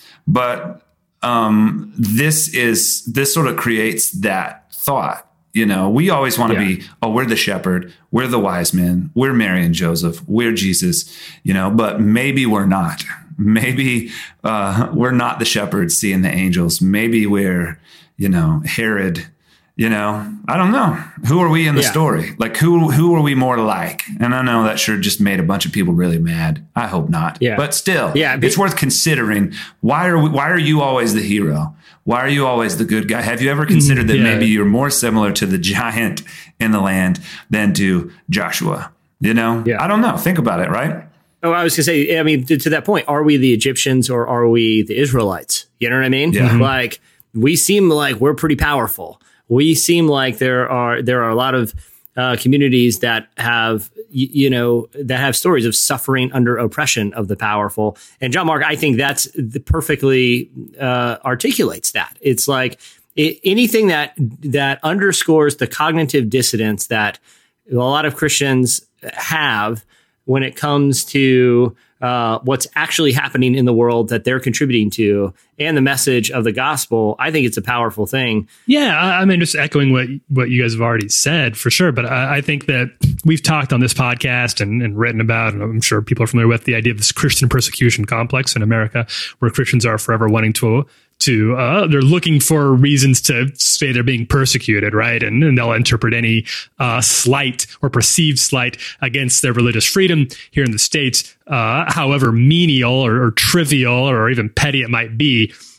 but um, this is, this sort of creates that thought. You know, we always want to yeah. be, oh, we're the shepherd, we're the wise men, we're Mary and Joseph, we're Jesus, you know, but maybe we're not. Maybe uh, we're not the shepherds seeing the angels. Maybe we're, you know, Herod, you know, I don't know. Who are we in the yeah. story? Like, who who are we more like? And I know that sure just made a bunch of people really mad. I hope not. Yeah. But still, yeah, but- it's worth considering. Why are we, why are you always the hero? Why are you always the good guy? Have you ever considered that yeah. maybe you're more similar to the giant in the land than to Joshua? You know, yeah. I don't know. Think about it, right? Oh, I was going to say, I mean, to, to that point, are we the Egyptians or are we the Israelites? You know what I mean? Yeah. Like, we seem like we're pretty powerful. We seem like there are there are a lot of uh, communities that have, you, you know, that have stories of suffering under oppression of the powerful. And John Mark, I think that's the perfectly uh, articulates that. It's like it, anything that that underscores the cognitive dissonance that a lot of Christians have when it comes to uh, what's actually happening in the world that they're contributing to and the message of the gospel. I think it's a powerful thing. Yeah, I, I mean, just echoing what what you guys have already said for sure. But I, I think that we've talked on this podcast and, and written about, and I'm sure people are familiar with the idea of this Christian persecution complex in America, where Christians are forever wanting to to uh, they're looking for reasons to say they're being persecuted, right? And, and they'll interpret any uh, slight or perceived slight against their religious freedom here in the States, uh, however menial or, or trivial or even petty it might be,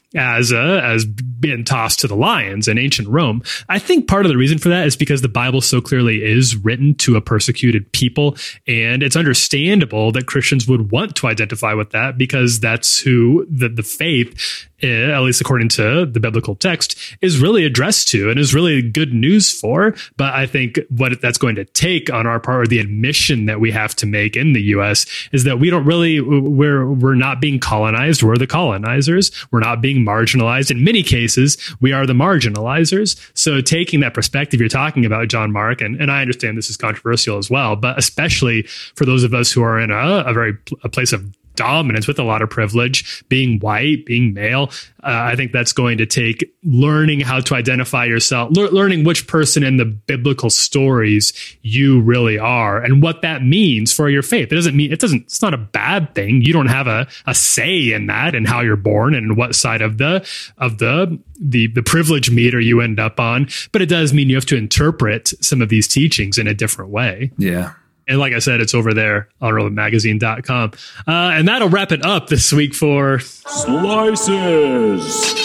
as uh, as being tossed to the lions in ancient Rome. I think part of the reason for that is because the Bible so clearly is written to a persecuted people, and it's understandable that Christians would want to identify with that because that's who the, the faith, at least according to the biblical text, is really addressed to and is really good news for. But I think what that's going to take on our part, or the admission that we have to make in the U S, is that we don't really, we're we're not being colonized. We're the colonizers. We're not being marginalized. In many cases, we are the marginalizers. So taking that perspective you're talking about, John Mark, and, and I understand this is controversial as well, but especially for those of us who are in a, a very a place of dominance with a lot of privilege, being white, being male. Uh, I think that's going to take learning how to identify yourself, le- learning which person in the biblical stories you really are and what that means for your faith. It doesn't mean it doesn't, it's not a bad thing. You don't have a, a say in that and how you're born and what side of the, of the, the, the privilege meter you end up on. But it does mean you have to interpret some of these teachings in a different way. Yeah. And like I said, it's over there on relevant magazine dot com. Uh, and that'll wrap it up this week for Slices.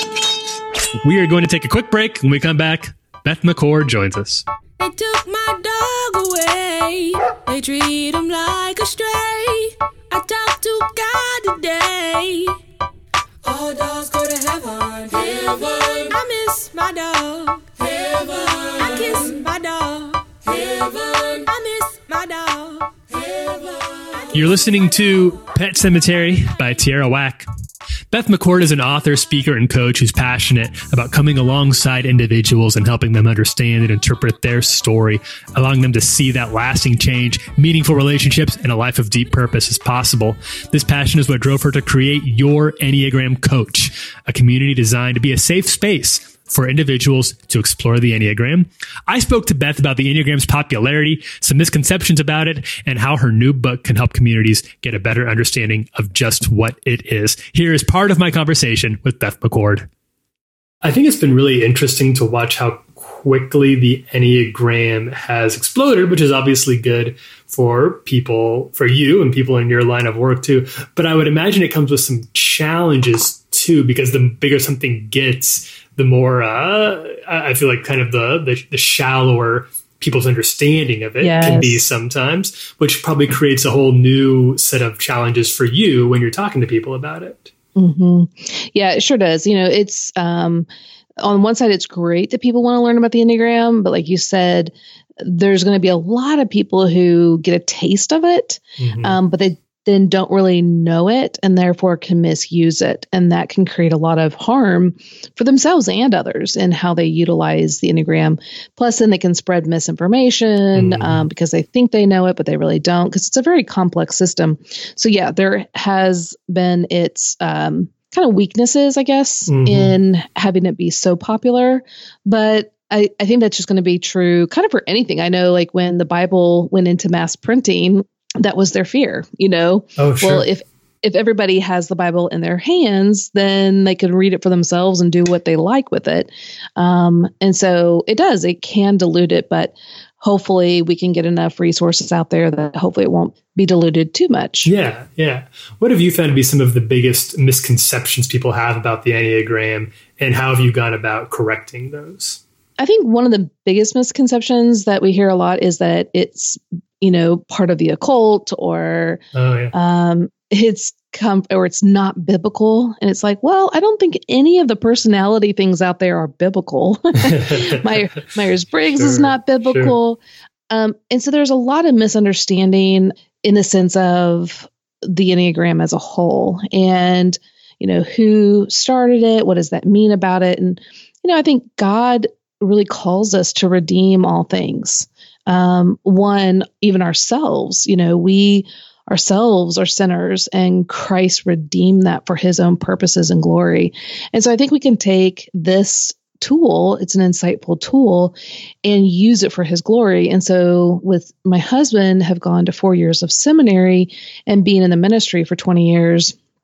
We are going to take a quick break. When we come back, Beth McCord joins us. They took my dog away. They treat him like a stray. I talked to God today. All dogs go to heaven. Heaven. I miss my dog. Heaven. I kiss my dog. Heaven. I miss my dog. Heaven. You're listening to Pet Cemetery by Tierra Whack. Beth McCord is an author, speaker, and coach who's passionate about coming alongside individuals and helping them understand and interpret their story, allowing them to see that lasting change, meaningful relationships, and a life of deep purpose is possible. This passion is what drove her to create Your Enneagram Coach, a community designed to be a safe space for individuals to explore the Enneagram. I spoke to Beth about the Enneagram's popularity, some misconceptions about it, and how her new book can help communities get a better understanding of just what it is. Here is part of my conversation with Beth McCord. I think it's been really interesting to watch how quickly the Enneagram has exploded, which is obviously good for people, for you and people in your line of work too. But I would imagine it comes with some challenges too, because the bigger something gets, the more uh, I feel like kind of the, the the shallower people's understanding of it yes. can be sometimes, which probably creates a whole new set of challenges for you when you're talking to people about it. Mm-hmm. Yeah, it sure does. You know, it's um, on one side, it's great that people want to learn about the Enneagram, but like you said, there's going to be a lot of people who get a taste of it, mm-hmm. um, but they then don't really know it and therefore can misuse it. And that can create a lot of harm for themselves and others in how they utilize the Enneagram. Plus, then they can spread misinformation mm-hmm. um, because they think they know it, but they really don't, because it's a very complex system. So yeah, there has been its um, kind of weaknesses, I guess, mm-hmm. in having it be so popular. But I, I think that's just going to be true kind of for anything. I know like when the Bible went into mass printing, that was their fear, you know? Oh, sure. Well, if, if everybody has the Bible in their hands, then they can read it for themselves and do what they like with it. Um, and so it does, it can dilute it, but hopefully we can get enough resources out there that hopefully it won't be diluted too much. Yeah. Yeah. What have you found to be some of the biggest misconceptions people have about the Enneagram, and how have you gone about correcting those? I think one of the biggest misconceptions that we hear a lot is that it's, you know, part of the occult, or oh, yeah. um, it's come or it's not biblical. And it's like, well, I don't think any of the personality things out there are biblical. My, Myers-Briggs sure, is not biblical. Sure. Um, and so there's a lot of misunderstanding in the sense of the Enneagram as a whole, and, you know, who started it? What does that mean about it? And, you know, I think God really calls us to redeem all things. Um, one, even ourselves, you know, we ourselves are sinners, and Christ redeemed that for his own purposes and glory. And so I think we can take this tool, it's an insightful tool, and use it for his glory. And so with my husband, have gone to four years of seminary and being in the ministry for twenty years,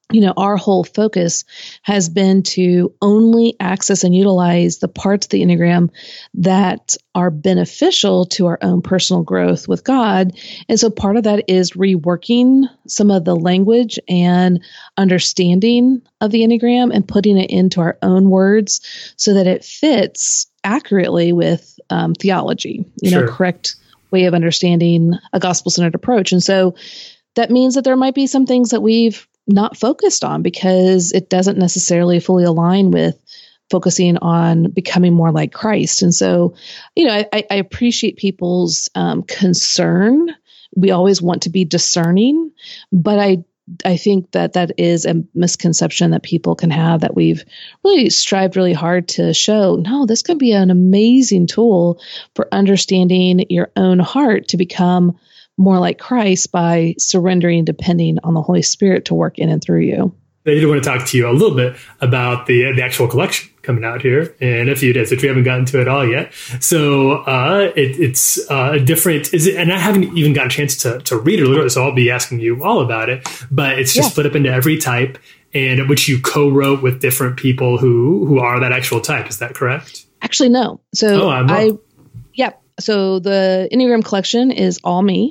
you know, our whole focus has been to only access and utilize the parts of the Enneagram that are beneficial to our own personal growth with God. And so part of that is reworking some of the language and understanding of the Enneagram and putting it into our own words so that it fits accurately with um, theology, you Sure. know, correct way of understanding a gospel-centered approach. And so that means that there might be some things that we've not focused on because it doesn't necessarily fully align with focusing on becoming more like Christ. And so, you know, I, I appreciate people's um, concern. We always want to be discerning, but I I think that that is a misconception that people can have that we've really strived really hard to show. No, this could be an amazing tool for understanding your own heart to become more like Christ by surrendering and depending on the Holy Spirit to work in and through you. I did want to talk to you a little bit about the the actual collection coming out here in a few days, which we haven't gotten to at all yet. So uh, it, it's uh, a different, is it? And I haven't even gotten a chance to to read it a little, so I'll be asking you all about it. But it's just Yeah. split up into every type, and which you co-wrote with different people who who are that actual type. Is that correct? Actually, no. So Oh, I'm I, wrong. yeah. So the Enneagram collection is all me.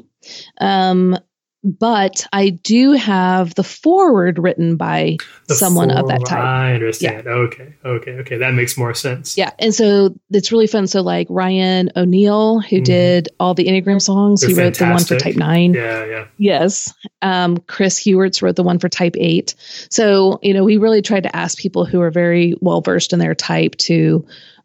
Um, but I do have the forward written by The someone of that forward- type. I understand. Okay, okay, okay. That makes more sense. Yeah. And so it's really fun. So like Ryan O'Neill, who Mhm. did all the Enneagram songs, They're he wrote the one for fantastic. type nine. Yeah, yeah. Yes. Um, Chris Hewerts wrote the one for type eight. So, you know, we really tried to ask people who are very well versed in their type to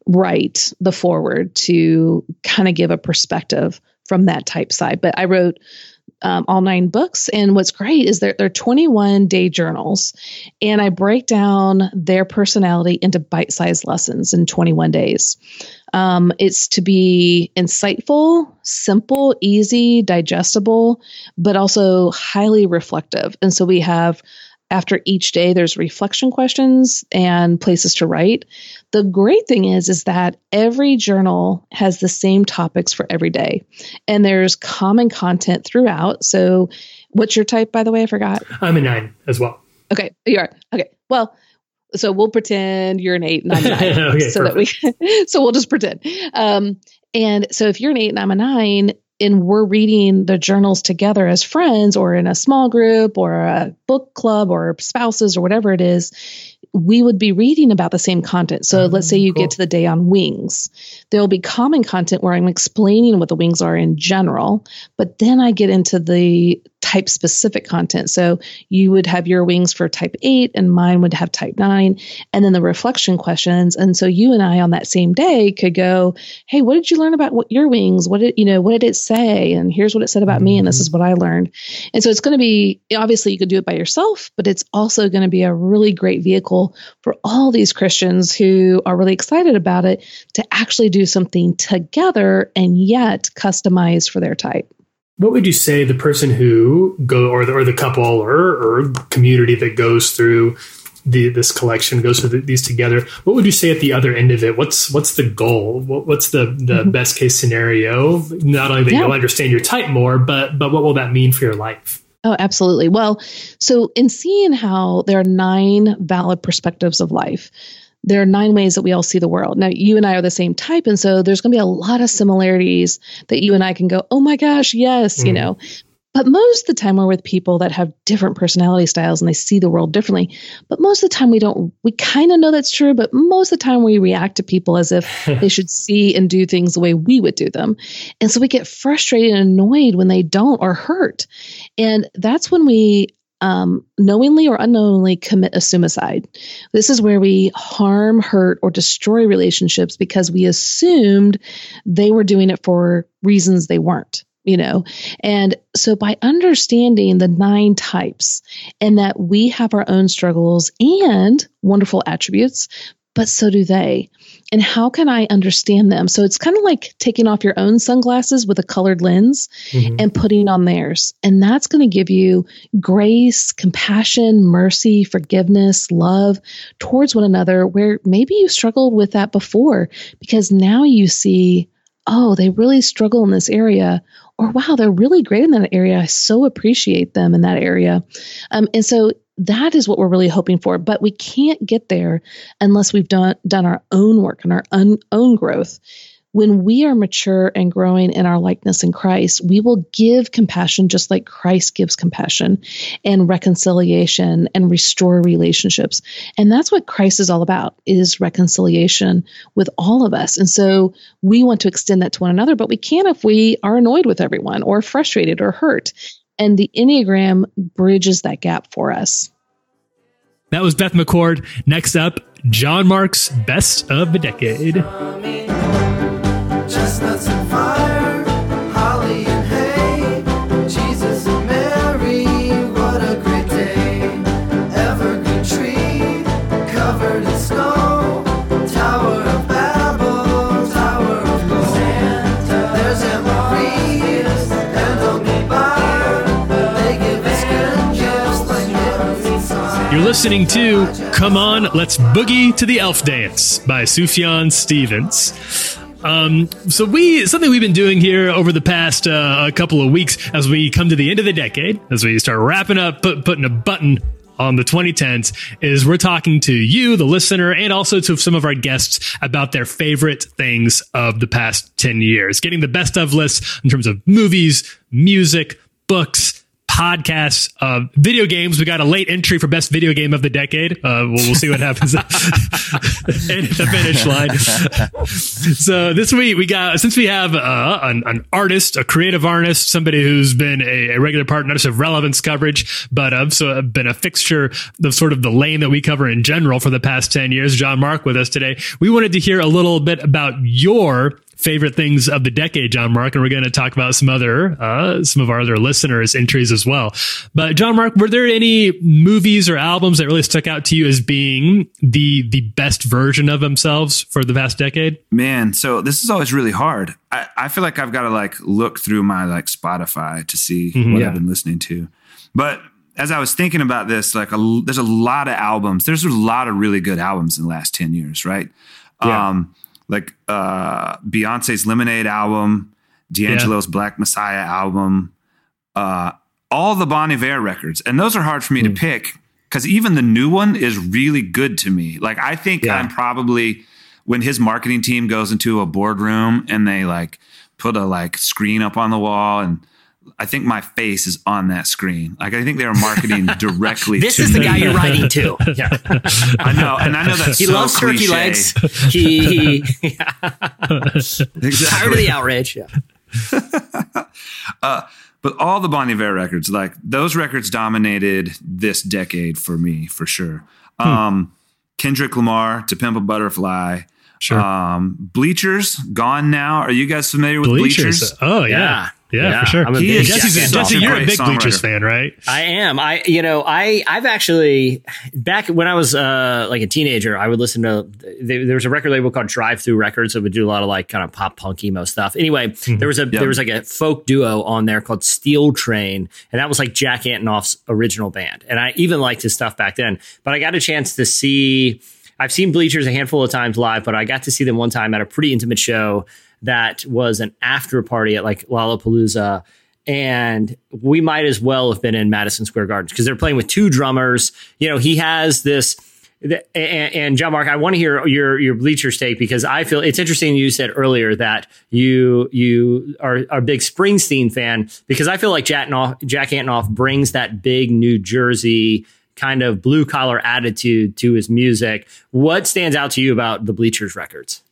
write the forward to kind of give a perspective from that type side. But I wrote um, all nine books. And what's great is they're, they're twenty-one day journals. And I break down their personality into bite-sized lessons in twenty-one days. Um, it's to be insightful, simple, easy, digestible, but also highly reflective. And so we have, after each day, there's reflection questions and places to write. The great thing is, is that every journal has the same topics for every day, and there's common content throughout. So what's your type, by the way? I forgot. I'm a nine as well. Okay. You are. Okay. Well, so we'll pretend you're an eight and I'm a nine. Okay, so that we, so we'll just pretend. Um, and so if you're an eight and I'm a nine, and we're reading the journals together as friends or in a small group or a book club or spouses or whatever it is, we would be reading about the same content. So Oh, let's say you cool. get to the day on wings. There will be common content where I'm explaining what the wings are in general, but then I get into the type specific content. So you would have your wings for type eight and mine would have type nine, and then the reflection questions. And so you and I on that same day could go, hey, what did you learn about what your wings? What did, you know, what did it say? And here's what it said about mm-hmm. me. And this is what I learned. And so it's going to be, obviously you could do it by yourself, but it's also going to be a really great vehicle for all these Christians who are really excited about it to actually do something together and yet customized for their type. What would you say the person who go or the, or the couple or, or community that goes through the this collection goes through the, these together? What would you say at the other end of it? What's what's the goal? What, what's the, the mm-hmm. best case scenario? Not only that yeah. you'll understand your type more, but but what will that mean for your life? Oh, absolutely. Well, so in seeing how there are nine valid perspectives of life, there are nine ways that we all see the world. Now, you and I are the same type. And so there's going to be a lot of similarities that you and I can go, oh my gosh, yes, mm. you know. But most of the time we're with people that have different personality styles and they see the world differently. But most of the time we don't, we kind of know that's true, but most of the time we react to people as if they should see and do things the way we would do them. And so we get frustrated and annoyed when they don't or hurt. And that's when we Um, knowingly or unknowingly commit a suicide. This is where we harm, hurt, or destroy relationships because we assumed they were doing it for reasons they weren't, you know? And so by understanding the nine types and that we have our own struggles and wonderful attributes, but so do they. And how can I understand them? So it's kind of like taking off your own sunglasses with a colored lens mm-hmm. and putting on theirs. And that's going to give you grace, compassion, mercy, forgiveness, love towards one another, where maybe you struggled with that before because now you see, oh, they really struggle in this area. Or, wow, they're really great in that area. I so appreciate them in that area. Um, and so that is what we're really hoping for. But we can't get there unless we've done done our own work and our own, own growth. When we are mature and growing in our likeness in Christ, we will give compassion just like Christ gives compassion and reconciliation and restore relationships. And that's what Christ is all about, is reconciliation with all of us. And so we want to extend that to one another, but we can't if we are annoyed with everyone or frustrated or hurt. And the Enneagram bridges that gap for us. That was Beth McCord. Next up, John Mark's Best of the Decade. Chestnuts and fire, holly and hay, Jesus and Mary, what a great day. Evergreen tree, covered in snow, Tower of Babel, Tower of Gold. Santa, there's Aunt Marie and Uncle Bob, they give us good gifts like every song. You're listening to Come On, Let's Boogie to the Elf Dance by Sufjan Stevens. Um, so we, something we've been doing here over the past uh, a couple of weeks as we come to the end of the decade, as we start wrapping up, put, putting a button on the twenty tens, is we're talking to you, the listener, and also to some of our guests about their favorite things of the past ten years, getting the best of lists in terms of movies, music, books, podcasts, uh, video games. We got a late entry for best video game of the decade. Uh, we'll, we'll see what happens at the finish line. So this week we got, since we have uh, an, an artist, a creative artist, somebody who's been a, a regular part, not just of Relevance coverage, but uh, so been a fixture of sort of the lane that we cover in general for the past ten years. John Mark with us today. We wanted to hear a little bit about your favorite things of the decade, John Mark, and we're going to talk about some other, uh, some of our other listeners' entries as well. But John Mark, were there any movies or albums that really stuck out to you as being the the best version of themselves for the past decade? Man, so this is always really hard. I, I feel like I've got to like look through my like Spotify to see mm-hmm, what yeah. I've been listening to. But as I was thinking about this, like a, there's a lot of albums. There's a lot of really good albums in the last ten years, right? Yeah. Um, like uh, Beyonce's Lemonade album, D'Angelo's yeah. Black Messiah album, uh, all the Bon Iver records. And those are hard for me mm. to pick because even the new one is really good to me. Like, I think yeah. I'm probably, when his marketing team goes into a boardroom and they like put a like screen up on the wall, and I think my face is on that screen. Like, I think they're marketing directly this to is the me. guy you're writing to. Yeah. I know. And I know that's he so loves cliche. turkey legs. He, he yeah. Exactly. Tired of the outrage. Yeah. uh, but all the Bon Iver records, like those records dominated this decade for me, for sure. Hmm. Um, Kendrick Lamar, To Pimp a Butterfly. Sure. Um, Bleachers, Gone Now. Are you guys familiar with Bleachers? Bleachers? Oh, yeah. yeah. Yeah, yeah, for sure. I'm a he big is, Jesse's, Jesse, you're a big Bleachers fan, right? I am. I, you know, I, I've actually, back when I was uh, like a teenager, I would listen to, there, there was a record label called Drive Through Records that would do a lot of like kind of pop punk emo stuff. Anyway, mm-hmm. there was a, yep. there was like a folk duo on there called Steel Train. And that was like Jack Antonoff's original band. And I even liked his stuff back then, but I got a chance to see, I've seen Bleachers a handful of times live, but I got to see them one time at a pretty intimate show that was an after party at like Lollapalooza. And we might as well have been in Madison Square Garden because they're playing with two drummers. You know, he has this. And, and John Mark, I want to hear your your Bleachers take because I feel it's interesting. You said earlier that you you are, are a big Springsteen fan because I feel like Jack Antonoff, Jack Antonoff brings that big New Jersey kind of blue collar attitude to his music. What stands out to you about the Bleachers records?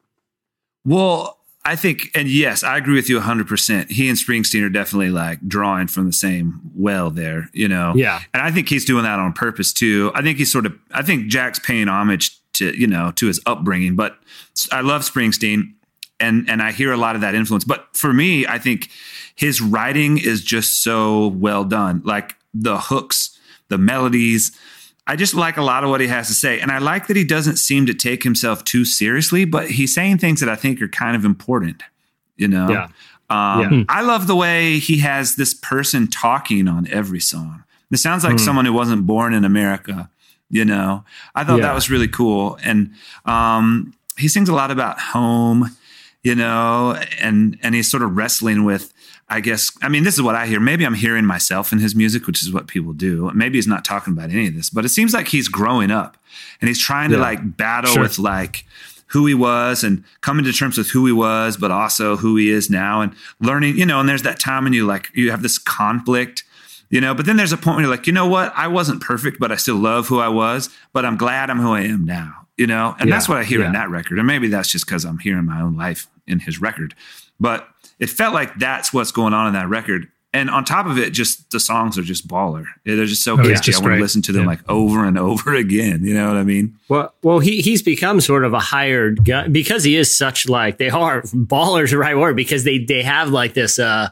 Well, I think, and yes, I agree with you one hundred percent. He and Springsteen are definitely like drawing from the same well there, you know? Yeah. And I think he's doing that on purpose too. I think he's sort of, I think Jack's paying homage to, you know, to his upbringing, but I love Springsteen and, and I hear a lot of that influence. But for me, I think his writing is just so well done. Like the hooks, the melodies, I just like a lot of what he has to say. And I like that he doesn't seem to take himself too seriously, but he's saying things that I think are kind of important, you know? Yeah. Um, yeah. I love the way he has this person talking on every song. It sounds like mm. someone who wasn't born in America, you know? I thought yeah. that was really cool. And um, he sings a lot about home, you know, and, and he's sort of wrestling with, I guess, I mean, this is what I hear. Maybe I'm hearing myself in his music, which is what people do. Maybe he's not talking about any of this, but it seems like he's growing up and he's trying to yeah. like battle sure. with like who he was and coming to terms with who he was, but also who he is now and learning, you know, and there's that time when you like, you have this conflict, you know, but then there's a point where you're like, you know what? I wasn't perfect, but I still love who I was, but I'm glad I'm who I am now, you know? And yeah. that's what I hear yeah. in that record. And maybe that's just because I'm hearing my own life in his record, but it felt like that's what's going on in that record. And on top of it, just the songs are just baller. They're just so oh, catchy. just I want great. to listen to them yeah. like over and over again. You know what I mean? Well, well, he he's become sort of a hired gun because he is such like they are ballers, the right word, because they they have like this uh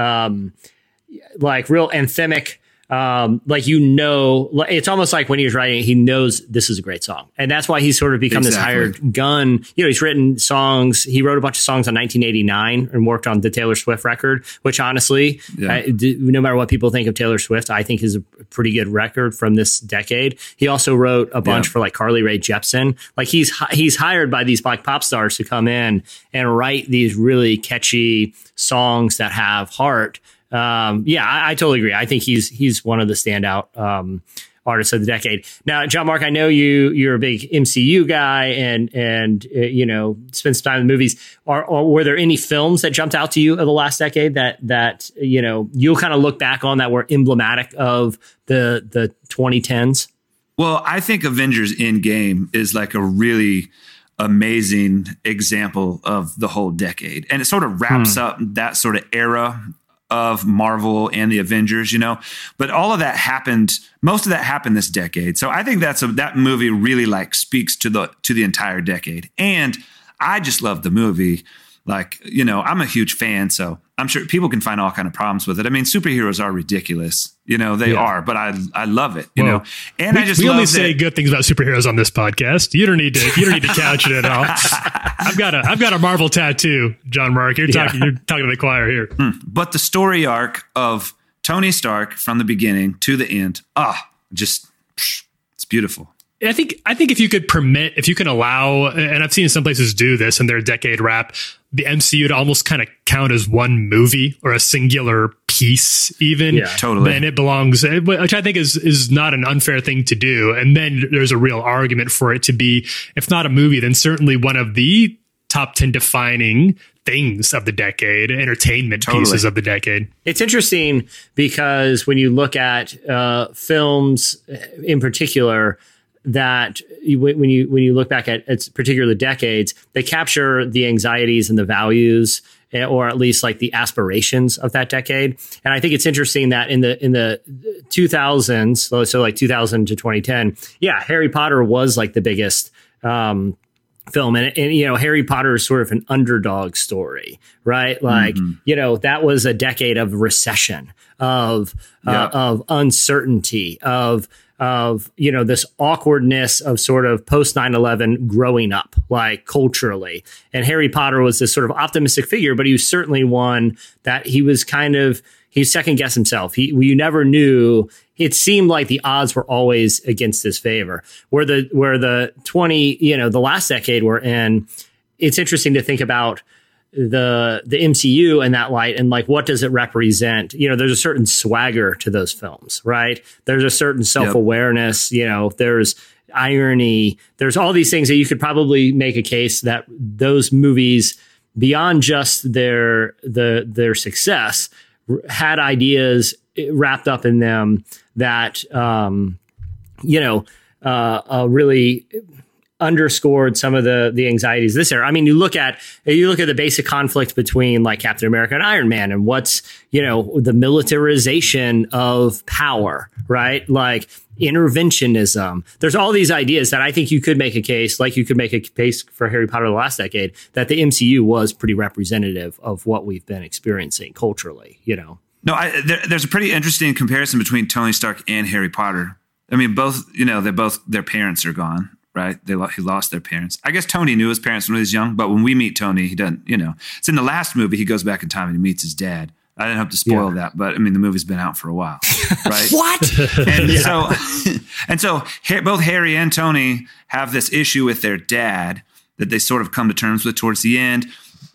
um like real anthemic. Um, like, you know, it's almost like when he was writing, he knows this is a great song. And that's why he's sort of become exactly. this hired gun. You know, he's written songs. He wrote a bunch of songs in nineteen eighty-nine and worked on the Taylor Swift record, which honestly, yeah. I, d- no matter what people think of Taylor Swift, I think is a pretty good record from this decade. He also wrote a bunch yeah. for like Carly Rae Jepsen. Like he's, he's hired by these like pop stars to come in and write these really catchy songs that have heart. Um, yeah, I, I totally agree. I think he's he's one of the standout um, artists of the decade. Now, John Mark, I know you you're a big M C U guy and and uh, you know spend some time in movies. Are, or were there any films that jumped out to you of the last decade that that you know you'll kind of look back on that were emblematic of the the twenty tens? Well, I think Avengers Endgame is like a really amazing example of the whole decade, and it sort of wraps hmm. up that sort of era of Marvel and the Avengers, you know, but all of that happened. Most of that happened this decade. So I think that's a, that movie really like speaks to the, to the entire decade. And I just love the movie. Like, you know, I'm a huge fan, so I'm sure people can find all kind of problems with it. I mean, superheroes are ridiculous, you know, they yeah. are, but I I love it, you well, know. And we, I just we love only that, say good things about superheroes on this podcast. You don't need to you don't need to couch it at all. I've got a I've got a Marvel tattoo, John Mark. You're talking yeah. you're talking to the choir here. Mm, but the story arc of Tony Stark from the beginning to the end, ah, just it's beautiful. I think I think if you could permit, if you can allow, and I've seen some places do this in their decade wrap, the M C U to almost kind of count as one movie or a singular piece, even. Yeah, totally. Then it belongs, which I think is is not an unfair thing to do. And then there's a real argument for it to be, if not a movie, then certainly one of the top ten defining things of the decade, entertainment totally. pieces of the decade. It's interesting because when you look at uh, films in particular, that you, when you when you look back at, at particular decades, they capture the anxieties and the values, or at least like the aspirations of that decade. And I think it's interesting that in the in the two thousands, so like two thousand to twenty ten, yeah, Harry Potter was like the biggest um, film, and, and you know, Harry Potter is sort of an underdog story, right? Like mm-hmm. you know, that was a decade of recession, of yeah. uh, of uncertainty, of of, you know, this awkwardness of sort of post nine eleven growing up, like culturally. And Harry Potter was this sort of optimistic figure, but he was certainly one that he was kind of, he second guessed himself. He, you never knew. It seemed like the odds were always against his favor. Where the, where the twenty, you know, the last decade we're in, it's interesting to think about the the M C U in that light, and like, what does it represent? You know, there's a certain swagger to those films, right? There's a certain self-awareness, yep. you know, there's irony, there's all these things that you could probably make a case that those movies, beyond just their the their success, had ideas wrapped up in them that um you know uh, uh really underscored some of the the anxieties this era. I mean, you look at you look at the basic conflict between like Captain America and Iron Man, and what's, you know, the militarization of power, right? Like interventionism. There's all these ideas that I think you could make a case, like you could make a case for Harry Potter the last decade, that the M C U was pretty representative of what we've been experiencing culturally, you know. No, I, there, there's a pretty interesting comparison between Tony Stark and Harry Potter. I mean, both, you know, they both, their parents are gone. Right. They he lost their parents. I guess Tony knew his parents when he was young, but when we meet Tony, he doesn't, you know, it's in the last movie, he goes back in time and he meets his dad. I didn't have to spoil yeah. that, but I mean, the movie's been out for a while. Right. What? And yeah. so, and so both Harry and Tony have this issue with their dad that they sort of come to terms with towards the end.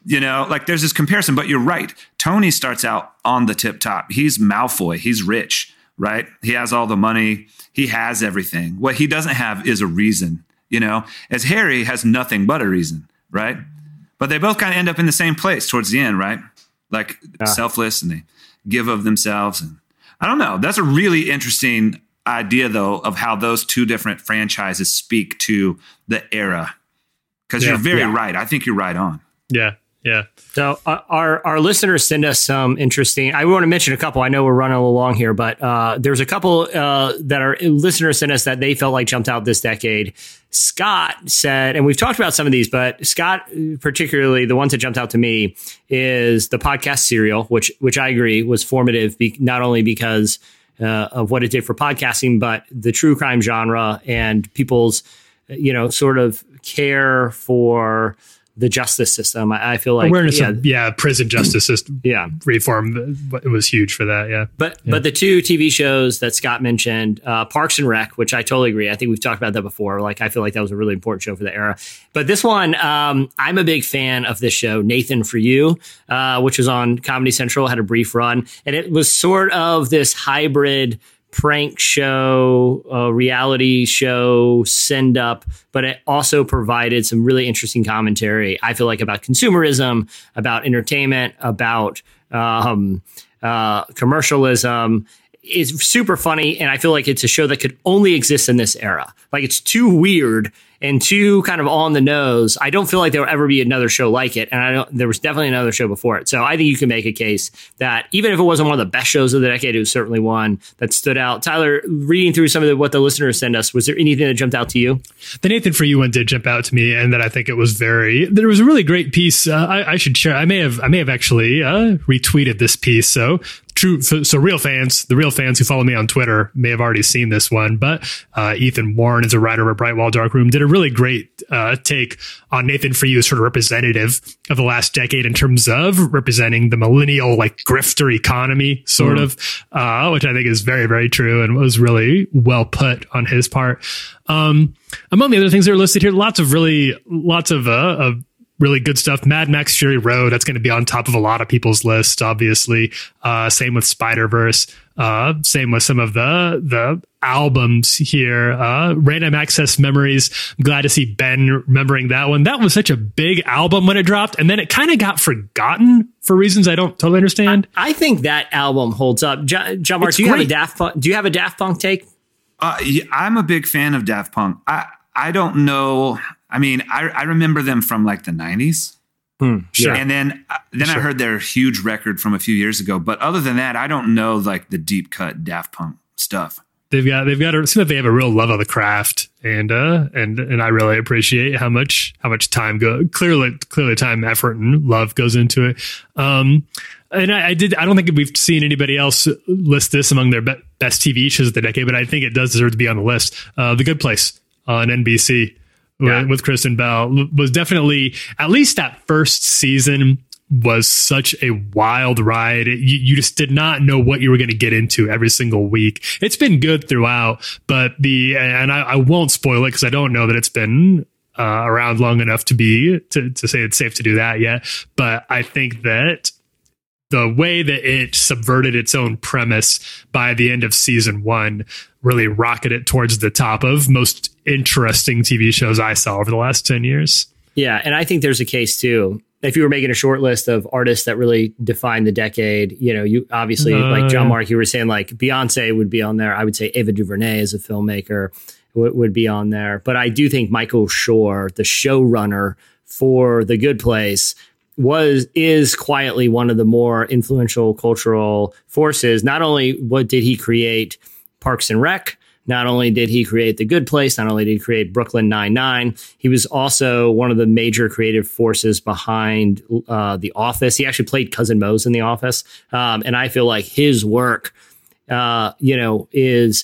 You know, like there's this comparison, but you're right. Tony starts out on the tip top. He's Malfoy. He's rich, right? He has all the money. He has everything. What he doesn't have is a reason, you know, as Harry has nothing but a reason, right? But they both kind of end up in the same place towards the end, right? Like yeah. selfless, and they give of themselves. And I don't know. That's a really interesting idea, though, of how those two different franchises speak to the era. Because yeah. you're very yeah. right. I think you're right on. Yeah. Yeah. So uh, our our listeners send us some interesting. I want to mention a couple. I know we're running along here, but uh, there's a couple uh, that our listeners sent us that they felt like jumped out this decade. Scott said, and we've talked about some of these, but Scott, particularly the ones that jumped out to me, is the podcast Serial, which which I agree was formative, be, not only because uh, of what it did for podcasting, but the true crime genre and people's, you know, sort of care for the justice system. I, I feel like awareness yeah, of yeah prison justice system yeah reform. It was huge for that. Yeah, but yeah. but the two T V shows that Scott mentioned, uh, Parks and Rec, which I totally agree. I think we've talked about that before. Like I feel like that was a really important show for the era. But this one, um, I'm a big fan of this show, Nathan For You, uh, which was on Comedy Central, had a brief run, and it was sort of this hybrid prank show, uh, reality show, send up, but it also provided some really interesting commentary, I feel like, about consumerism, about entertainment, about um, uh, commercialism. It's super funny, and I feel like it's a show that could only exist in this era. Like, it's too weird and too kind of on the nose. I don't feel like there will ever be another show like it, and I don't. There was definitely another show before it. So I think you can make a case that even if it wasn't one of the best shows of the decade, it was certainly one that stood out. Tyler, reading through some of the, what the listeners send us, was there anything that jumped out to you? The Nathan For You one did jump out to me, and that I think it was very. There was a really great piece. Uh, I, I should share. I may have. I may have actually uh, retweeted this piece. So. True. So, so real fans, the real fans who follow me on Twitter may have already seen this one, but uh, Ethan Warren is a writer of Bright Wall Darkroom, did a really great uh, take on Nathan For You as sort of representative of the last decade in terms of representing the millennial, like, grifter economy, sort mm. of, uh, which I think is very, very true and was really well put on his part. Um, among the other things that are listed here, lots of really, lots of, uh, of really good stuff. Mad Max Fury Road, that's going to be on top of a lot of people's list, obviously. Uh, same with Spider-Verse. Uh, same with some of the the albums here. Uh, Random Access Memories. I'm glad to see Ben remembering that one. That was such a big album when it dropped, and then it kind of got forgotten for reasons I don't totally understand. I, I think that album holds up. John, John Mark, do you great. have a Daft Punk? Do you have a Daft Punk take? Uh, yeah, I'm a big fan of Daft Punk. I I don't know. I mean, I, I remember them from like the nineties. Hmm, sure. And then then sure. I heard their huge record from a few years ago. But other than that, I don't know like the deep cut Daft Punk stuff. They've got they've got a, seem like they have a real love of the craft, and uh and and I really appreciate how much how much time go clearly clearly time, effort, and love goes into it. Um, and I, I did I don't think we've seen anybody else list this among their be- best T V shows of the decade, but I think it does deserve to be on the list. Uh, The Good Place on N B C. Yeah. With Kristen Bell was definitely, at least that first season was such a wild ride. You, you just did not know what you were going to get into every single week. It's been good throughout, but the, and I, I won't spoil it because I don't know that it's been uh, around long enough to be, to, to say it's safe to do that yet. But I think that the way that it subverted its own premise by the end of season one really rocketed it towards the top of most interesting T V shows I saw over the last ten years. Yeah. And I think there's a case too. If you were making a short list of artists that really defined the decade, you know, you obviously, uh, like John Mark, you were saying like Beyonce would be on there. I would say Ava DuVernay as a filmmaker w- would be on there. But I do think Michael Schur, the showrunner for The Good Place, was is quietly one of the more influential cultural forces. Not only what did he create Parks and Rec, not only did he create The Good Place, not only did he create Brooklyn Nine-Nine, he was also one of the major creative forces behind uh, The Office. He actually played Cousin Mose in The Office. Um, and I feel like his work, uh, you know, is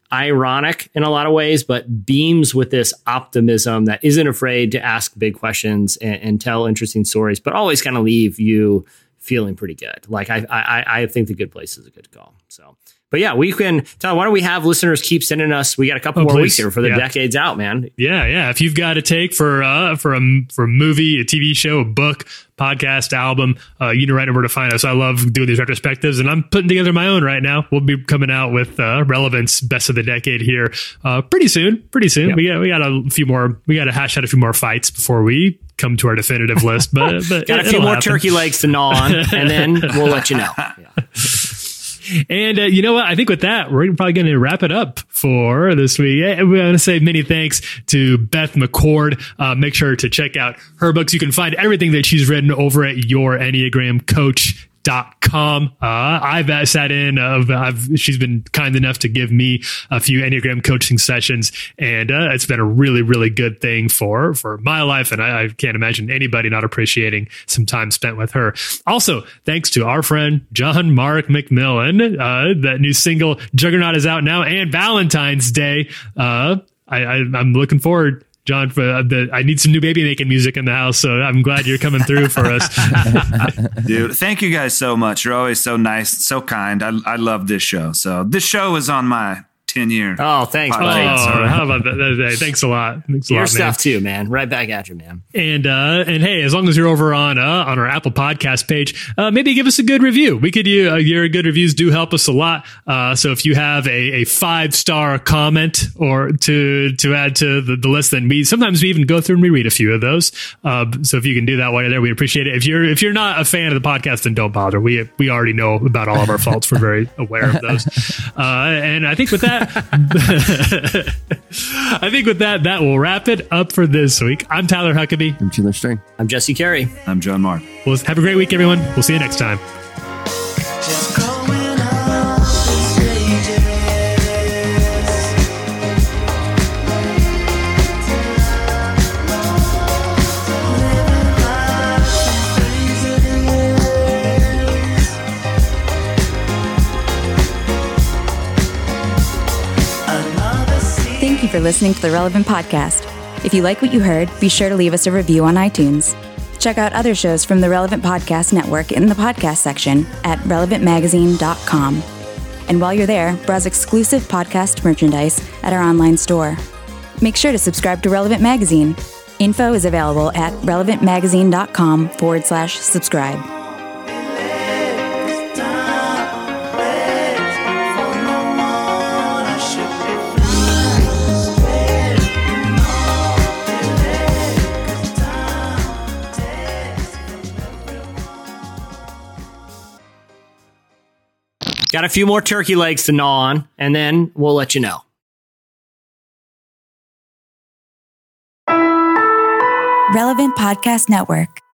ironic in a lot of ways, but beams with this optimism that isn't afraid to ask big questions and, and tell interesting stories, but always kind of leave you feeling pretty good. Like I, I, I think The Good Place is a good call. So, but yeah, we can tell. Why don't we have listeners keep sending us? We got a couple Oh, more please. weeks here before the Yeah. decade's out, man. Yeah, yeah. If you've got a take for uh for a for a movie, a T V show, a book, podcast, album, uh, you know right where to find us. I love doing these retrospectives, and I'm putting together my own right now. We'll be coming out with uh, Relevance Best of the Decade here uh, pretty soon. Pretty soon. Yep. We got we got a few more. We got to hash out a few more fights before we come to our definitive list. But, but Got a few it'll more happen. turkey legs to gnaw on, and then we'll let you know. Yeah. And uh, you know what? I think with that, we're probably going to wrap it up for this week. Eh, We want to say many thanks to Beth McCord. Uh, make sure to check out her books. You can find everything that she's written over at your enneagram coach dot com. Uh, I've uh, sat in, uh, I've, she's been kind enough to give me a few Enneagram coaching sessions, and uh, it's been a really, really good thing for, for my life. And I, I can't imagine anybody not appreciating some time spent with her. Also, thanks to our friend, John Mark McMillan. Uh, that new single Juggernaut is out now, and Valentine's Day. Uh, I, I, I'm looking forward, John, for uh, the, I need some new baby making music in the house, so I'm glad you're coming through for us. Dude, thank you guys so much. You're always so nice, so kind. I, I love this show. So this show is on my ten year. Oh, thanks, Oh, buddy. how about that? Hey, thanks a lot. Thanks a Your lot, stuff man. too, man. Right back at you, man. And uh, and hey, as long as you're over on uh, on our Apple Podcast page, uh, maybe give us a good review. We could uh, your good reviews do help us a lot. Uh, so if you have a, a five star comment or to to add to the, the list, then we sometimes we even go through and we read a few of those. Uh, so if you can do that while you're there, we appreciate it. If you're if you're not a fan of the podcast, then don't bother. We we already know about all of our faults. We're very aware of those. Uh, and I think with that. I think with that, that will wrap it up for this week. I'm Tyler Huckabee. I'm Chandler String. I'm Jesse Carey. I'm John Mark. Well, have a great week, everyone. We'll see you next time. Just growing up in stages. Living life in phases. Another season. Thank you for listening to the Relevant Podcast. If you like what you heard, be sure to leave us a review on iTunes. Check out other shows from the Relevant Podcast Network in the podcast section at relevant magazine dot com. And while you're there, browse exclusive podcast merchandise at our online store. Make sure to subscribe to Relevant Magazine. Info is available at relevant magazine dot com forward slash subscribe. Got a few more turkey legs to gnaw on, and then we'll let you know. Relevant Podcast Network.